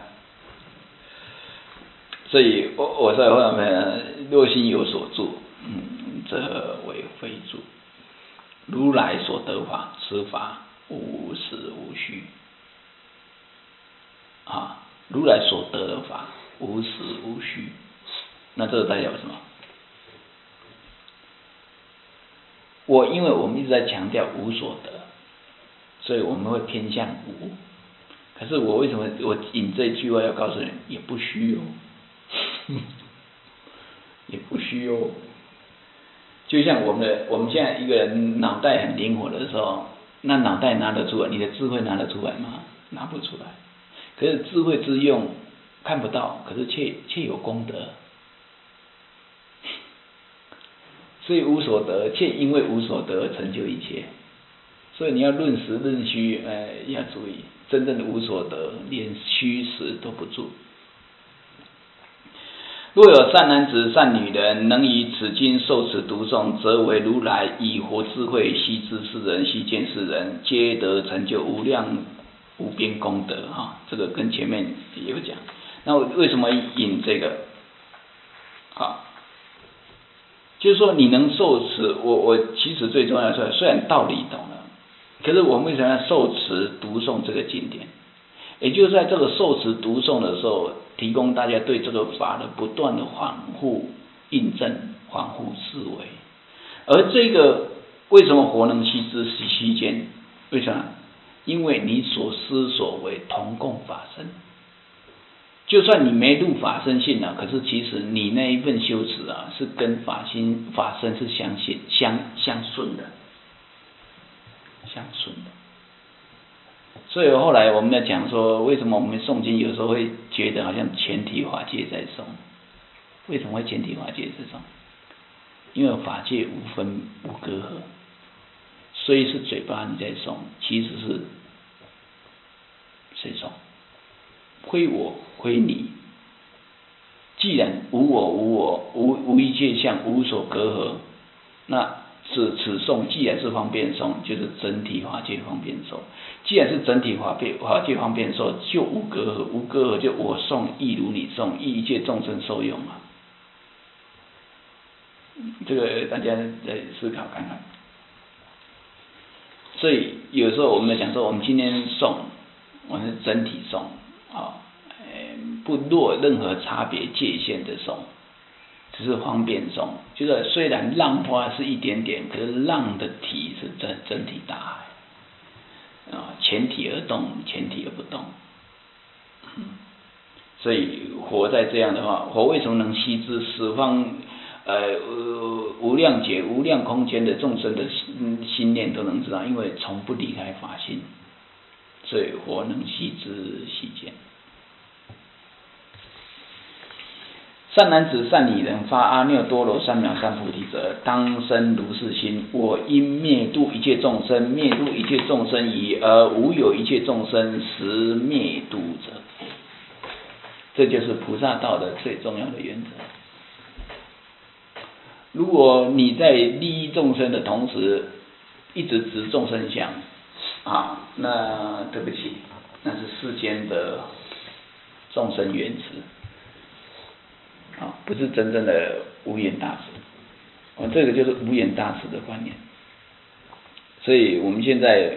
所以我说后面若心有所住，则为非住。如来所得法，此法无实无虚如来所得的法无实无虚，那这个代表什么？因为我们一直在强调无所得，所以我们会偏向无。可是我为什么我引这句话要告诉你，也不虚也不虚就像我们现在一个人脑袋很灵活的时候，那脑袋拿得出来，你的智慧拿得出来吗？拿不出来。可是智慧之用看不到，可是却有功德。所以无所得，却因为无所得而成就一切。所以你要论实论虚，要注意，真正的无所得，连虚实都不住。若有善男子、善女人，能以此经受持读诵，则为如来以佛智慧悉知世人、悉见世人，皆得成就无量无边功德这个跟前面也有讲。那为什么引这个就是说你能受持，我其实最重要的是，虽然道理懂了，可是我们为什么要受持读诵这个经典？也就是在这个受持读诵的时候，提供大家对这个法的不断的反复印证、反复思维。而这个为什么佛能悉知悉见？为什么？因为你所思所为同共法身。就算你没入法身性可是其实你那一份修持是跟法身是相顺的，所以后来我们在讲说，为什么我们诵经有时候会觉得好像全体法界在诵？为什么会全体法界在诵？因为法界无分无隔阂，虽是嘴巴你在诵，其实是谁诵？非我非你。既然无我无我，无一切相，无所隔阂，那此诵既然是方便诵，就是整体法界方便受。既然是整体法界方便受，就无隔阂，无隔阂就我诵亦如你诵，亦一切众生受用这个大家再思考看看。所以有时候我们讲说，我们今天诵，我们是整体诵不落任何差别界限的诵，只是方便诵。就是虽然浪花是一点点，可是浪的体是整体大海全体而动，全体而不动。所以佛在这样的话，佛为什么能悉知十方无量劫、无量空间的众生的心念都能知道？因为从不离开法性，所以佛能悉知悉见。 善男子善女人发阿耨多罗三藐三菩提者，当生如是心：我因灭度一切众生，灭度一切众生已，而无有一切众生实灭度者。这就是菩萨道的最重要的原则。如果你在利益众生的同时，一直执众生相，那对不起，那是世间的众生缘慈。不是真正的无眼大慈，这个就是无眼大慈的观念。所以我们现在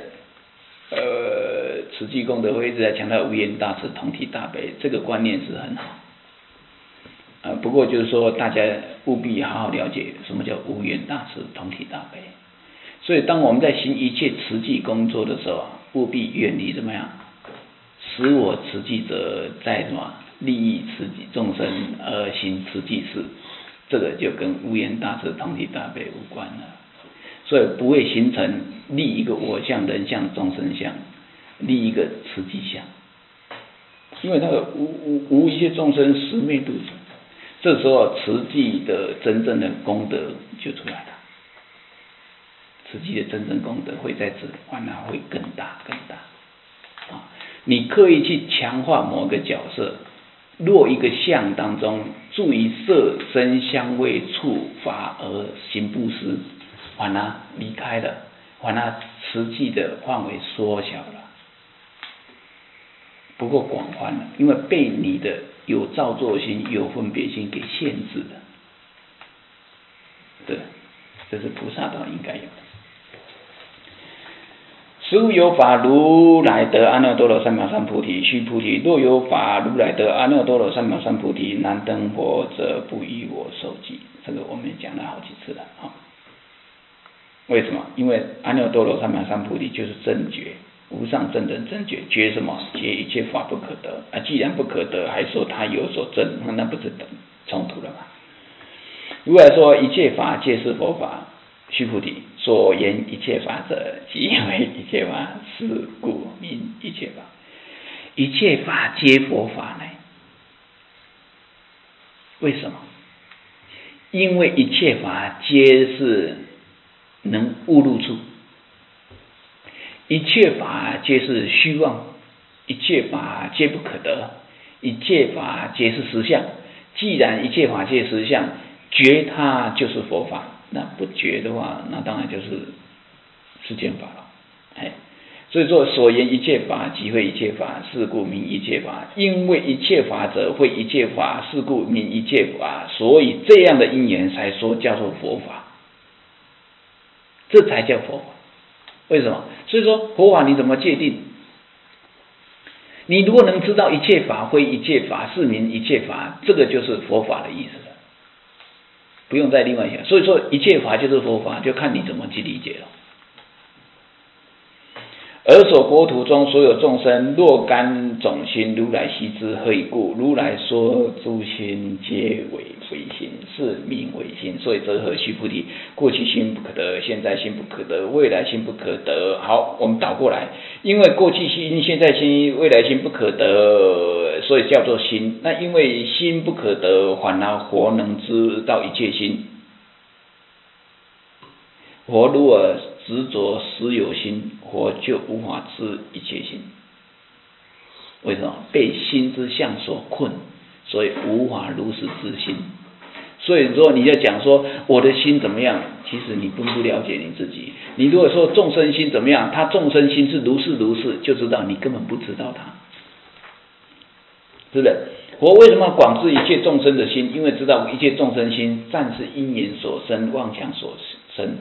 慈济功德会一直在强调无眼大慈同体大悲，这个观念是很好。不过就是说大家务必好好了解什么叫无眼大慈同体大悲。所以当我们在行一切慈济工作的时候，务必远离怎么样，使我慈济者在什么利益慈济众生而行慈济事，这个就跟无眼大慈同体大悲无关了。所以不会形成立一个我相、人相、众生相，立一个慈济相，因为那个无一切众生实灭度者，这时候慈济的真正的功德就出来了。慈济的真正功德会在这反而会更大更大。你刻意去强化某个角色，若一个相当中注意色声香味触法而行布施，反而离开了，反而慈济的范围缩小了，不够广泛了，因为被你的有造作心、有分别心给限制了。对，这是菩萨道应该有的。实无有法如来得阿耨多罗三藐三菩提，须菩提，若有法如来得阿耨多罗三藐三菩提，难登佛则不与我受记。这个我们讲了好几次了。为什么？因为阿耨多罗三藐三菩提就是真觉，无上正等正觉。觉什么？觉一切法不可得。既然不可得，还说他有所证，那不是冲突了吗？如来说一切法皆是佛法，须菩提，所言一切法者，即为一切法，是故名一切法。一切法皆佛法呢？为什么？因为一切法皆是能悟入处，一切法皆是虚妄，一切法皆不可得，一切法皆是实相。既然一切法皆实相，觉它就是佛法，那不觉的话，那当然就是世间法了。所以说所言一切法即会一切法，是故名一切法。因为一切法者会一切法，是故名一切法。所以这样的因缘才说叫做佛法，这才叫佛法。为什么？所以说佛法你怎么界定？你如果能知道一切法会一切法，是名一切法，这个就是佛法的意思了，不用再另外想。所以说一切法就是佛法，就看你怎么去理解了。而所国土中所有众生，若干种心，如来悉知。何以故？如来说诸心皆为非心，是名为心。所以则何？须菩提，过去心不可得，现在心不可得，未来心不可得。好，我们倒过来，因为过去心、现在心、未来心不可得，所以叫做心。那因为心不可得，反而佛能知道一切心。佛如果执着实有心，佛就无法知一切心。为什么？被心之相所困，所以无法如实知心。所以说你要讲说我的心怎么样，其实你并不了解你自己。你如果说众生心怎么样，他众生心是如是如是，就知道你根本不知道他，是不是？佛为什么广知一切众生的心？因为知道一切众生心暂是因缘所生，妄想所生，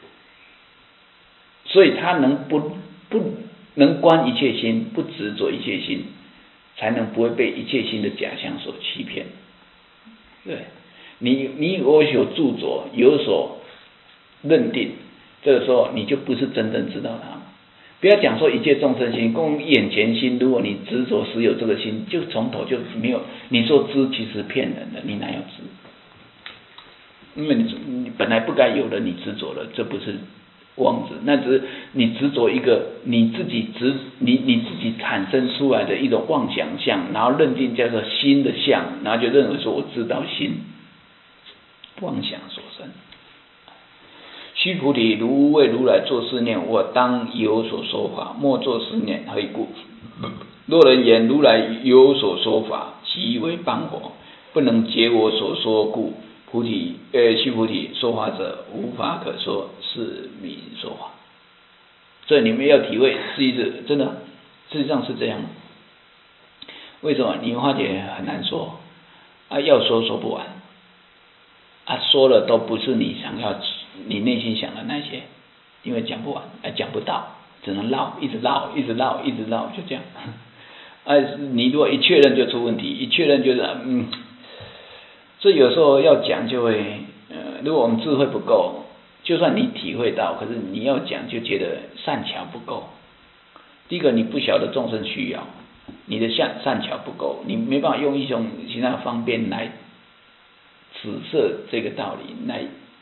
所以他能不能观一切心，不执着一切心，才能不会被一切心的假象所欺骗。对，你我有著着，有所认定，这个时候你就不是真正知道它。不要讲说一切众生心，共眼前心，如果你执着实有这个心，就从头就没有。你说知其实骗人的，你哪有知？因为你本来不该有的，你执着了，这不是妄执，那只是你执着一个你自己产生出来的一种妄想相，然后认定叫做心的相，然后就认为说我知道心，妄想所生。须菩提，如为如来作是念：我当有所说法，莫作是念，何以故？若人言如来有所说法，即为谤我，不能解我所说故。须菩提，说法者无法可说，是名说法。所以你们要体会，是一直真的，事实上是这样。为什么？你会发觉很难说啊，要说不完啊，说了都不是你想要、你内心想的那些，因为讲不完，讲不到，只能绕，一直绕，就这样。你如果一确认就出问题，一确认就是所以有时候要讲就会如果我们智慧不够，就算你体会到，可是你要讲就觉得善巧不够。第一个，你不晓得众生需要，你的善巧不够，你没办法用一种其他方便来指涉这个道理，来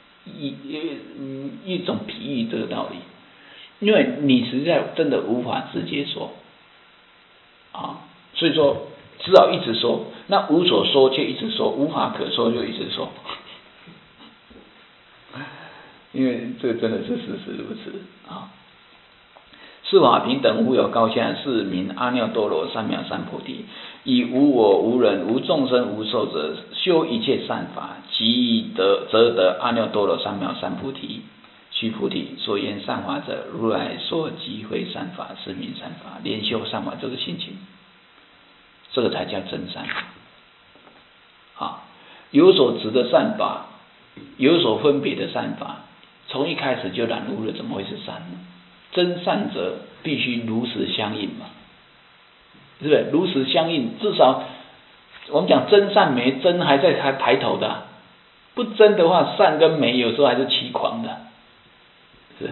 一种比喻这个道理，因为你实在真的无法直接说所以说只好一直说，那无所说却一直说，无法可说就一直说，因为这真的是事实如此四法平等，无有高下，是名阿耨多罗三藐三菩提。以无我无人无众生无寿者，修一切善法，即则得阿耨多罗三藐三菩提。须菩提，所言善法者，如来所即非善法，是名善法。连修善法这个心情，这个才叫真善法。有所执的善法，有所分别的善法，从一开始就染污了，怎么会是善呢？真善者必须如实相应嘛，是不是？如实相应，至少我们讲真善美，真还在抬头的不真的话，善跟美有时候还是齐狂的，是。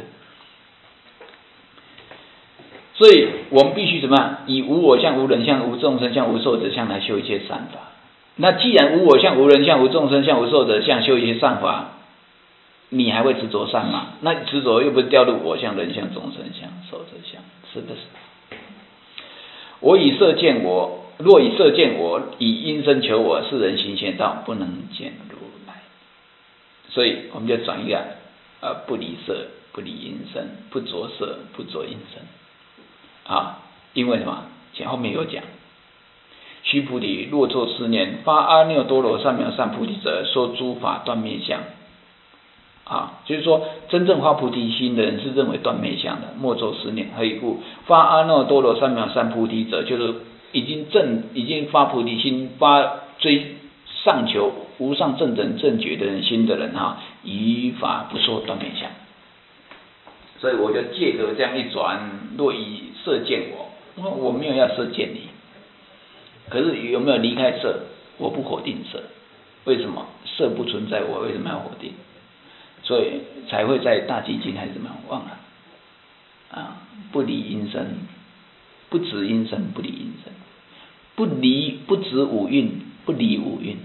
所以我们必须怎么样？以无我相、无人相、无众生相、无寿者相来修一切善法。那既然无我相、无人相、无众生相、无寿者相，修一切善法，你还会执着善吗？那执着又不是掉入我相、人相、众生相、寿者相，是不是？我以色见我，若以色见我，以因身求我，是人行邪道，不能见如来。所以我们就转一个不离色，不离因身，不着色，不着因身因为什么？后面有讲，须菩提，若作是念：发阿耨多罗三藐三菩提者，说诸法断灭相。就是说真正发菩提心的人是认为断灭相的，莫作是念。何以故？发阿耨多罗三藐三菩提者，就是已经发菩提心，追上求无上正等正觉的人心的人于法不说断灭相。所以我就借着这样一转，若以色见我没有要色见你，可是有没有离开色？我不否定色，为什么？色不存在，我为什么要否定？所以才会在大寂经还是怎么样忘了不离因身，不执因身，不离因身，不执五蕴，不离五蕴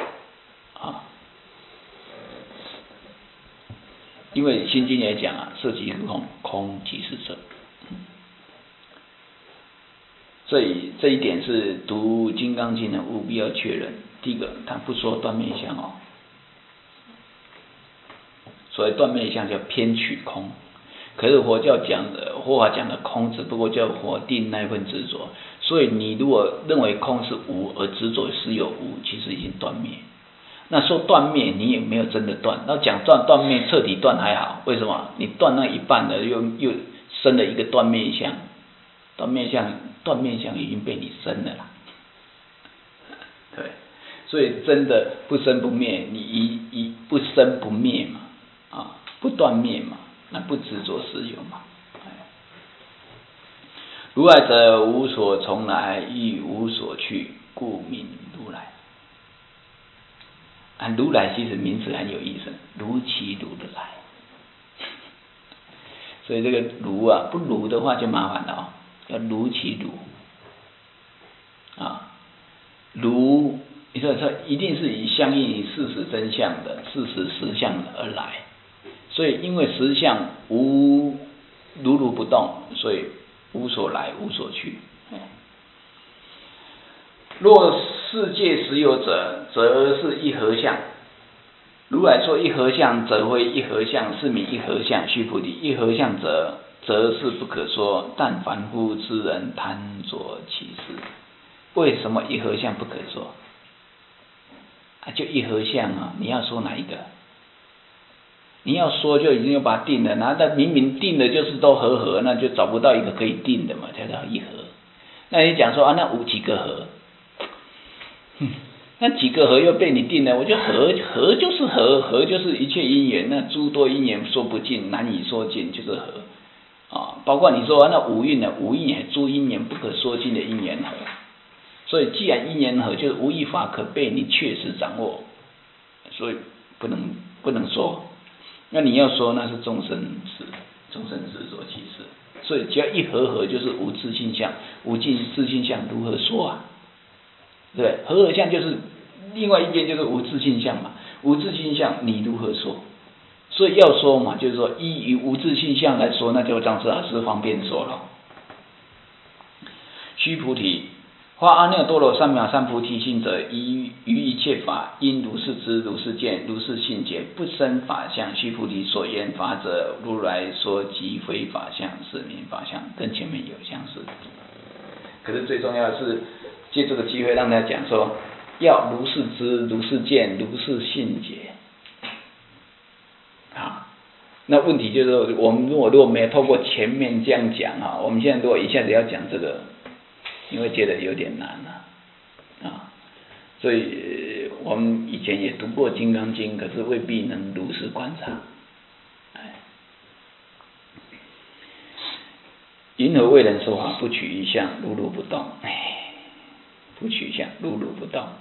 因为心经也讲色即是空，空即是色。所以这一点是读金刚经的务必要确认。第一个，他不说断灭相所谓断灭相叫偏取空，可是佛法讲的空，只不过叫否定那份执着。所以你如果认为空是无，而执着是有无，其实已经断灭。那说断灭，你也没有真的断。那讲断灭彻底断还好，为什么？你断那一半的，又生了一个断灭相，断灭相已经被你生了啦。对，所以真的不生不灭，你一不生不灭嘛。不断灭嘛，那不执着是有嘛。如来者无所从来，亦无所去，故名如来。如来其实名词很有意思，如其如的来。所以这个如不如的话就麻烦了要如其如如你说一定是以相应于事实真相的事实实相而来。 所以因为实相无如如不动，所以无所来无所去。若世界实有者，则是一合相。如来说一合相，则非一合相，是名一合相。须菩提，一合相者，则是不可说。但凡夫之人贪着其事。为什么一合相不可说？就一合相啊，你要说哪一个？你要说就已经要把它定了，那明明定的就是都合，那就找不到一个可以定的嘛，才叫一合。那你讲说那无几个合？那几个合又被你定了，我就合就是合就是一切因缘，那诸多因缘说不尽，难以说尽，就是合包括你说那五蕴呢，五蕴也诸因缘不可说尽的因缘合。所以既然因缘合，就是无一法可被你确实掌握，所以不能说。那你要说那是众生执着其事。所以只要一合就是无自性相，无自性相如何说啊？对不对？合相就是另外一边就是无自性相嘛，无自性相你如何说？所以要说嘛，就是说依于无自性相来说，那就当是阿师方便说了。须菩提，发阿耨多罗三藐三菩提心者，于一切法应如是知，如是见，如是信解，不生法相。须菩提，所言法者，如来说即非法相，是名法相，跟前面有相似。可是最重要的是借这个机会让大家讲说，要如是知，如是见，如是信解。那问题就是说，我们如果没有透过前面这样讲我们现在如果一下子要讲这个，因为觉得有点难所以我们以前也读过《金刚经》，可是未必能如实观察。云何为人说法？不取一相，如如不动。不取相，如如不动。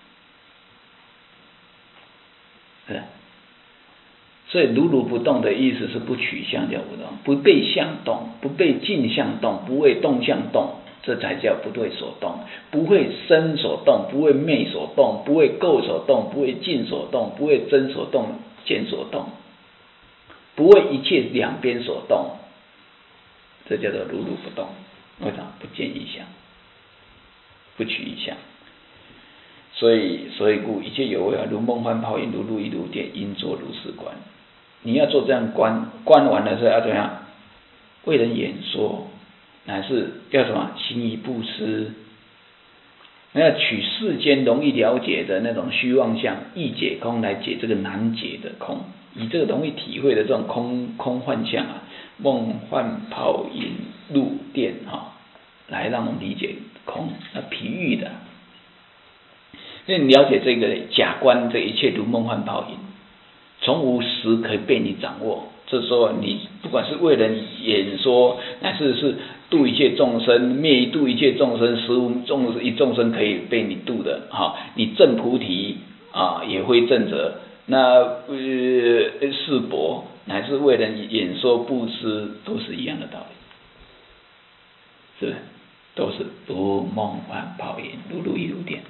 所以如如不动的意思是不取相叫不动，不被相动，不被境相动，不为动相动，这才叫不对所动。不会身所动，不会昧所动，不会垢所动，不会境所动，不会真所动，见所动，不会一切两边所动，这叫做如如不动。为什么？不见一相，不取一相。所以故一切有为如梦幻泡影，如露亦如电，应作如是观。你要做这样观完了是要怎样？为人演说，乃是要什么？行以布施。要取世间容易了解的那种虚妄相，易解空来解这个难解的空，以这个容易体会的这种空幻相梦幻泡影露电来让我们理解空，譬喻的。因为你了解这个假观，这一切如梦幻泡影，从无实可以被你掌握。这时候你不管是为人演说，乃是度一切众生，灭一度一切众生，实无一众生可以被你度的你证菩提也会证者。那世伯乃是为人演说布施，都是一样的道理，是不是？都是如梦幻泡影，如露亦如电。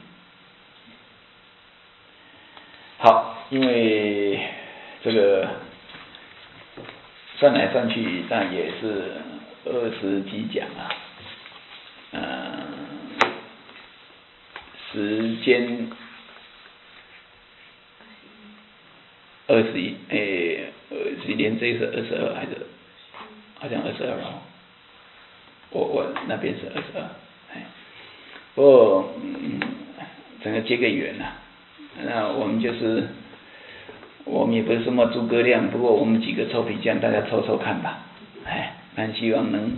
好，因为这个算来算去，但也是20几讲时间21年，这是22还是好像22哦，我那边是22，不过整个结个缘那我们也不是什么诸葛亮，不过我们几个臭皮匠，大家凑看吧。蛮希望能，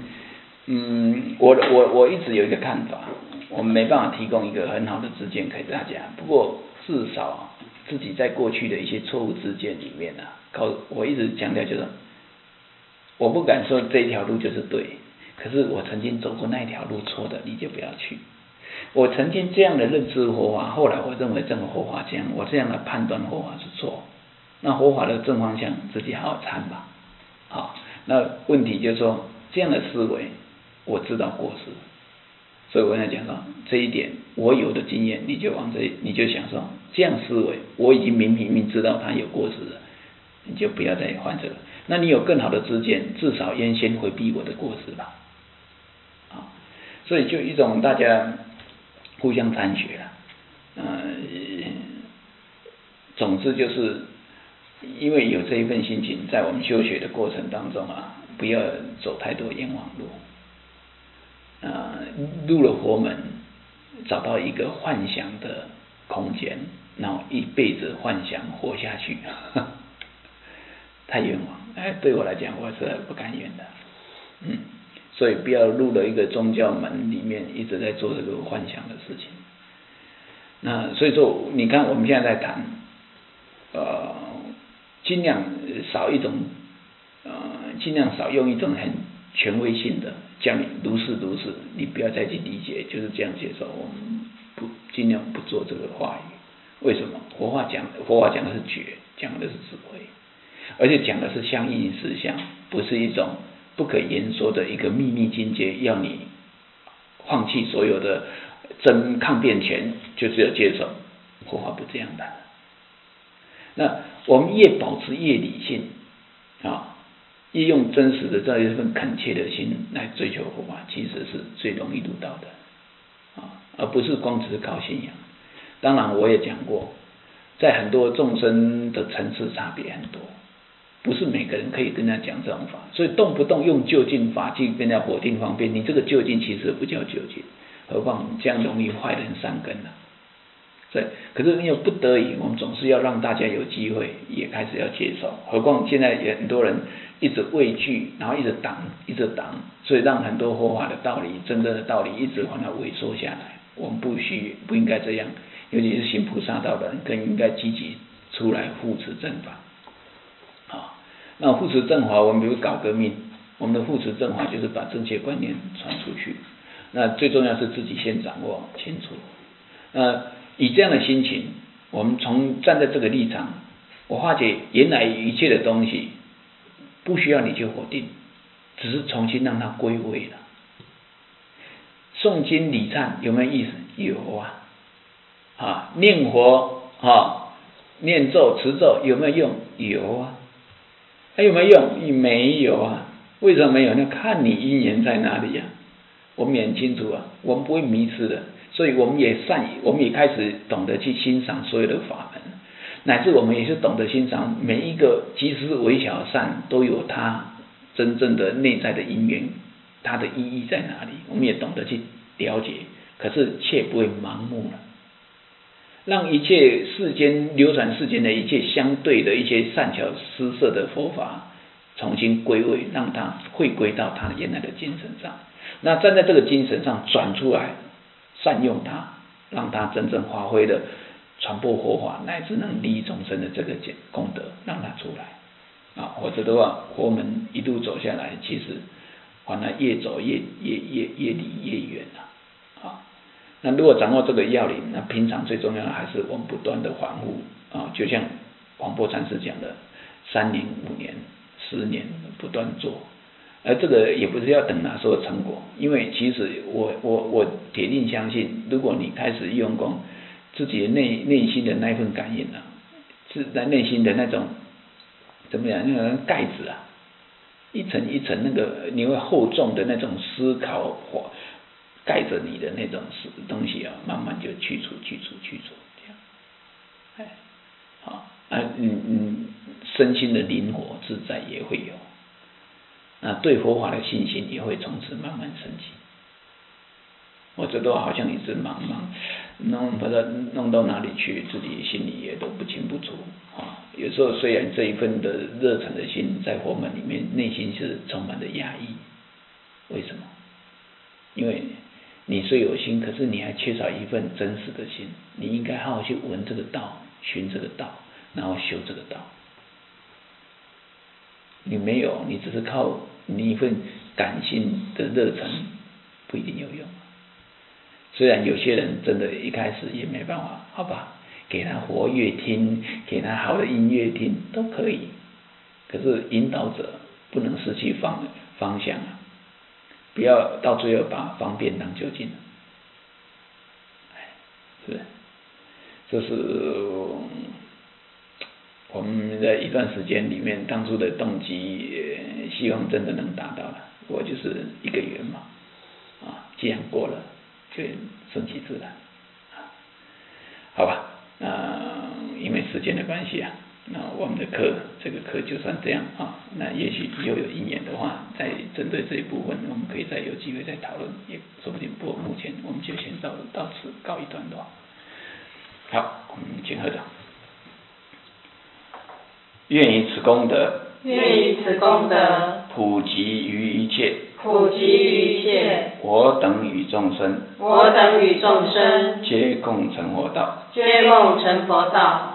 我一直有一个看法，我们没办法提供一个很好的知见给大家，不过至少自己在过去的一些错误知见里面我一直强调就是，我不敢说这一条路就是对，可是我曾经走过那一条路错的，你就不要去。我曾经这样的认知佛法，后来我认为这个佛法这样，我这样的判断佛法是错。那佛法的正方向自己好好参吧。那问题就是说，这样的思维我知道过失，所以我跟他讲说，这一点我有的经验，你就想说，这样思维我已经明知道他有过失了， 你就不要再犯这个。那你有更好的知见，至少先回避我的过失吧。所以就一种大家互相参学了。总之就是因为有这一份心情，在我们修学的过程当中不要走太多冤枉路。入了佛门，找到一个幻想的空间，然后一辈子幻想活下去，太冤枉。对我来讲，我是不甘愿的。所以不要入了一个宗教门里面，一直在做这个幻想的事情。那所以说，你看我们现在在谈，尽量少用一种很权威性的叫你如是，你不要再去理解，就是这样接受。我们尽量不做这个话语。为什么？佛法讲的是觉，讲的是智慧，而且讲的是相应实相，不是一种不可言说的一个秘密境界，要你放弃所有的真抗辩权，就只有接受。佛法不这样的。那我们越保持越理性越用真实的这一份恳切的心来追求佛法，其实是最容易入道的而不是光只是靠信仰。当然我也讲过，在很多众生的层次差别很多，不是每个人可以跟他讲这种法，所以动不动用就近法去跟他否定方便，你这个就近其实不叫就近，何况这样容易坏人善根对，可是因为不得已，我们总是要让大家有机会也开始要接受。何况现在也很多人一直畏惧，然后一直挡，所以让很多佛法的道理、真正的道理一直往它萎缩下来。我们不应该这样，尤其是行菩萨道的人，更应该积极出来护持正法。那护持正法，我们比如搞革命，我们的护持正法就是把正确观念传出去。那最重要是自己先掌握清楚。以这样的心情，我们站在这个立场，我发觉原来一切的东西不需要你去否定，只是重新让它归位了。诵经礼忏有没有意思？有念佛念咒持咒有没有用？有有没有用？没有为什么没有？那看你因缘在哪里我们也很清楚我们不会迷失的。所以我们也开始懂得去欣赏所有的法门，乃至我们也是懂得欣赏每一个即使是微小的善，都有它真正的内在的因缘，它的意义在哪里，我们也懂得去了解，可是却不会盲目了。让一切流传世间的一切相对的一些善巧施设的佛法重新归位，让它回归到它原来的精神上。那站在这个精神上转出来，善用它，让它真正发挥的传播佛法，乃至能利益众生的这个功德，让它出来否则的话，佛门一路走下来，其实反而越走越离越远那如果掌握这个要领，那平常最重要的还是我们不断的反复就像广播禅师讲的，3年、5年、10年不断做。而这个也不是要等哪时候成果，因为其实我铁定相信，如果你开始用功，自己的内心的那份感应是在内心的那种怎么样，那个盖子一层一层那个你会厚重的那种思考盖着你的那种东西慢慢就去除这样身心的灵活自在也会有。对佛法的信心也会从此慢慢升起。我这都好像一直忙把它弄到哪里去，自己心里也都不清不楚有时候虽然这一份的热忱的心在佛门里面，内心是充满的压抑。为什么？因为你虽有心，可是你还缺少一份真实的心。你应该好好去闻这个道，寻这个道，然后修这个道。你没有，你只是靠你一份感性的热忱，不一定有用。虽然有些人真的一开始也没办法，好吧，给他佛乐听，给他好的音乐听都可以，可是引导者不能失去方向不要到最后把方便当究竟是不是？这是我们在一段时间里面，当初的动机，希望真的能达到了，我就是1个月嘛，既然过了，就顺其自然，好吧？因为时间的关系啊，那我们的这个课就算这样啊。那也许以后有因缘的话，再针对这一部分，我们可以再有机会再讨论，也说不定。不过目前我们就先到此告一段落。好，我们请合掌。愿以此功德，普及于一切，我等与众生，皆共成佛道。